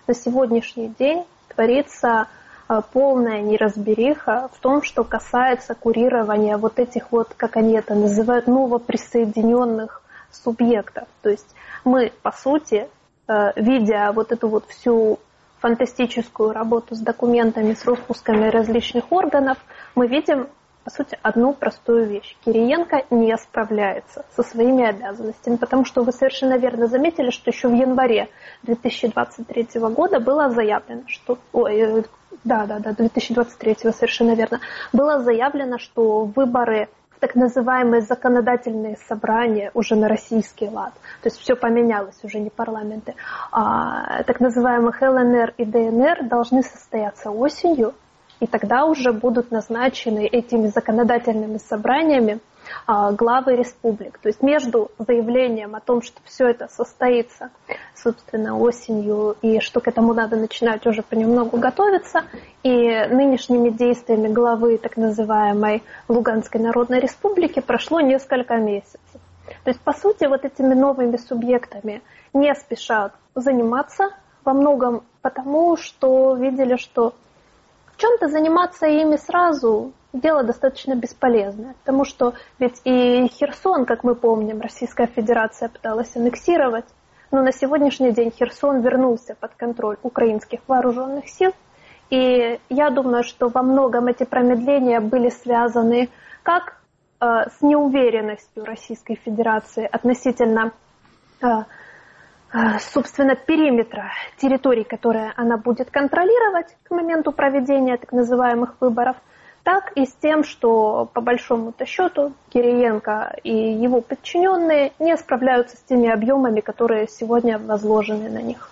на сегодняшний день творится полная неразбериха в том, что касается курирования вот этих вот, как они это называют, новоприсоединенных субъектов. То есть мы, по сути, видя вот эту вот всю фантастическую работу с документами, с распусками различных органов, мы видим, по сути, одну простую вещь. Кириенко не справляется со своими обязанностями, потому что вы совершенно верно заметили, что еще в январе две тысячи двадцать третьего года было заявлено, что... Ой, да, да, да, две тысячи двадцать третьего, совершенно верно. Было заявлено, что выборы в так называемые законодательные собрания уже на российский лад, то есть все поменялось, уже не парламенты, а так называемых эл эн эр и дэ эн эр должны состояться осенью, и тогда уже будут назначены этими законодательными собраниями а, главы республик. То есть между заявлением о том, что все это состоится, собственно, осенью, и что к этому надо начинать уже понемногу готовиться, и нынешними действиями главы так называемой Луганской Народной Республики прошло несколько месяцев. То есть, по сути, вот этими новыми субъектами не спешат заниматься, во многом потому, что видели, что в чем-то заниматься ими сразу дело достаточно бесполезное, потому что ведь и Херсон, как мы помним, Российская Федерация пыталась аннексировать, но на сегодняшний день Херсон вернулся под контроль украинских вооруженных сил, и я думаю, что во многом эти промедления были связаны как э, с неуверенностью Российской Федерации относительно э, собственно, периметра территорий, которые она будет контролировать к моменту проведения так называемых выборов, так и с тем, что по большому-то счету Кириенко и его подчиненные не справляются с теми объемами, которые сегодня возложены на них.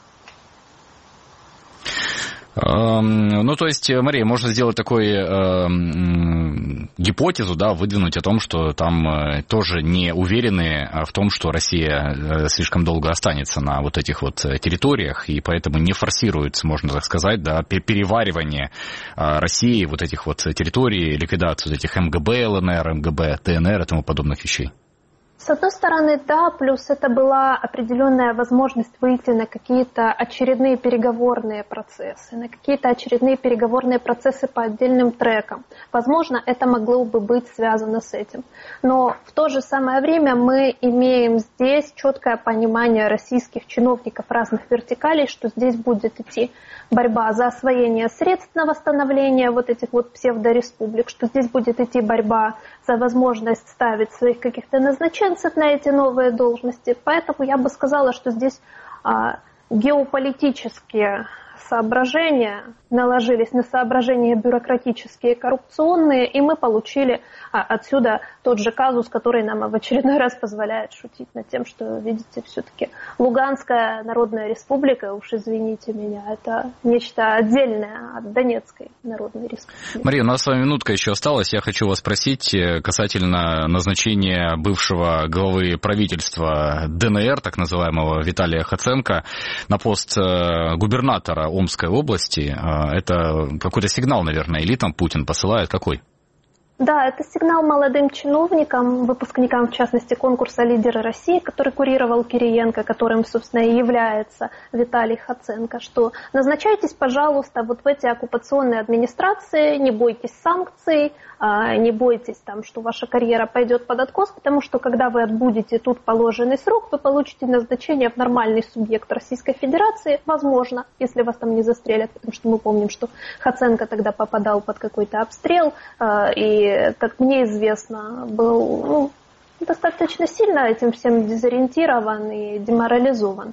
Ну, то есть, Мария, можно сделать такую э, гипотезу, да, выдвинуть о том, что там э, тоже не уверены в том, что Россия э, слишком долго останется на вот этих вот территориях, и поэтому не форсируется, можно так сказать, да, переваривание э, России вот этих вот территорий, ликвидацию вот этих эм гэ бэ, эл эн эр, эм гэ бэ, дэ эн эр и тому подобных вещей. С одной стороны, да, плюс это была определенная возможность выйти на какие-то очередные переговорные процессы, на какие-то очередные переговорные процессы по отдельным трекам. Возможно, это могло бы быть связано с этим. Но в то же самое время мы имеем здесь четкое понимание российских чиновников разных вертикалей, что здесь будет идти борьба за освоение средств на восстановление вот этих вот псевдореспублик, что здесь будет идти борьба за возможность ставить своих каких-то назначенцев на эти новые должности. Поэтому я бы сказала, что здесь а, геополитические соображения наложились на соображения бюрократические и коррупционные, и мы получили а, отсюда тот же казус, который нам в очередной раз позволяет шутить над тем, что, видите, все-таки Луганская Народная Республика, уж извините меня, это нечто отдельное от Донецкой Народной Республики. Мария, у нас с вами минутка еще осталась. Я хочу вас спросить касательно назначения бывшего главы правительства дэ эн эр, так называемого Виталия Хоценко, на пост губернатора Омской области. Это какой-то сигнал, наверное, элитам Путин посылает. Какой? Да, это сигнал молодым чиновникам, выпускникам, в частности, конкурса «Лидеры России», который курировал Кириенко, которым, собственно, и является Виталий Хоценко, что назначайтесь, пожалуйста, вот в эти оккупационные администрации, не бойтесь санкций, не бойтесь, там, что ваша карьера пойдет под откос, потому что, когда вы отбудете тут положенный срок, вы получите назначение в нормальный субъект Российской Федерации, возможно, если вас там не застрелят, потому что мы помним, что Хоценко тогда попадал под какой-то обстрел, и, как мне известно, был ну, достаточно сильно этим всем дезориентирован и деморализован.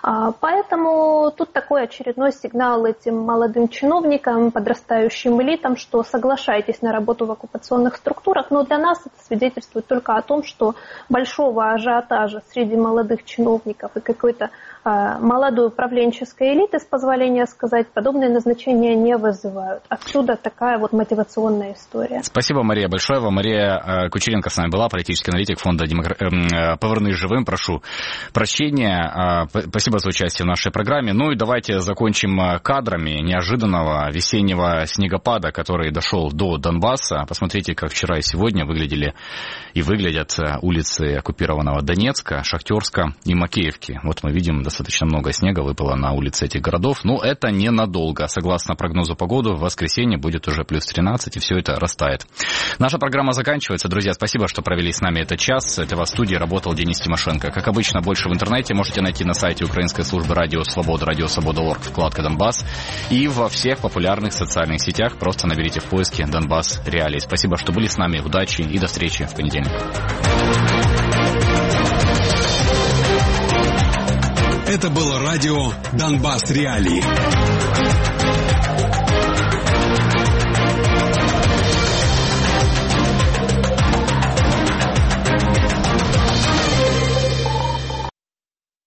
Поэтому тут такой очередной сигнал этим молодым чиновникам, подрастающим элитам, что соглашайтесь на работу в оккупационных структурах, но для нас это свидетельствует только о том, что большого ажиотажа среди молодых чиновников и какой-то молодой управленческой элиты, с позволения сказать, подобные назначения не вызывают. Отсюда такая вот мотивационная история. Спасибо, Мария, большое вам. Мария Кучеренко с нами была, политический аналитик. співрозмовник фонда Демокр... «Повернись живым». Прошу прощения. Спасибо за участие в нашей программе. Ну и давайте закончим кадрами неожиданного весеннего снегопада, который дошел до Донбасса. Посмотрите, как вчера и сегодня выглядели и выглядят улицы оккупированного Донецка, Шахтерска и Макеевки. Вот мы видим, достаточно много снега выпало на улицы этих городов. Но это ненадолго. Согласно прогнозу погоды, в воскресенье будет уже плюс тринадцать, и все это растает. Наша программа заканчивается. Друзья, спасибо, что провели с нами этот час. Для вас в студии работал Денис Тимошенко. Как обычно, больше в интернете можете найти на сайте украинской службы Радио Свобода, радио свобода точка орг, вкладка «Донбасс». И во всех популярных социальных сетях просто наберите в поиске «Донбасс Реалии». Спасибо, что были с нами. Удачи и до встречи в понедельник. Это было радио «Донбасс Реалии».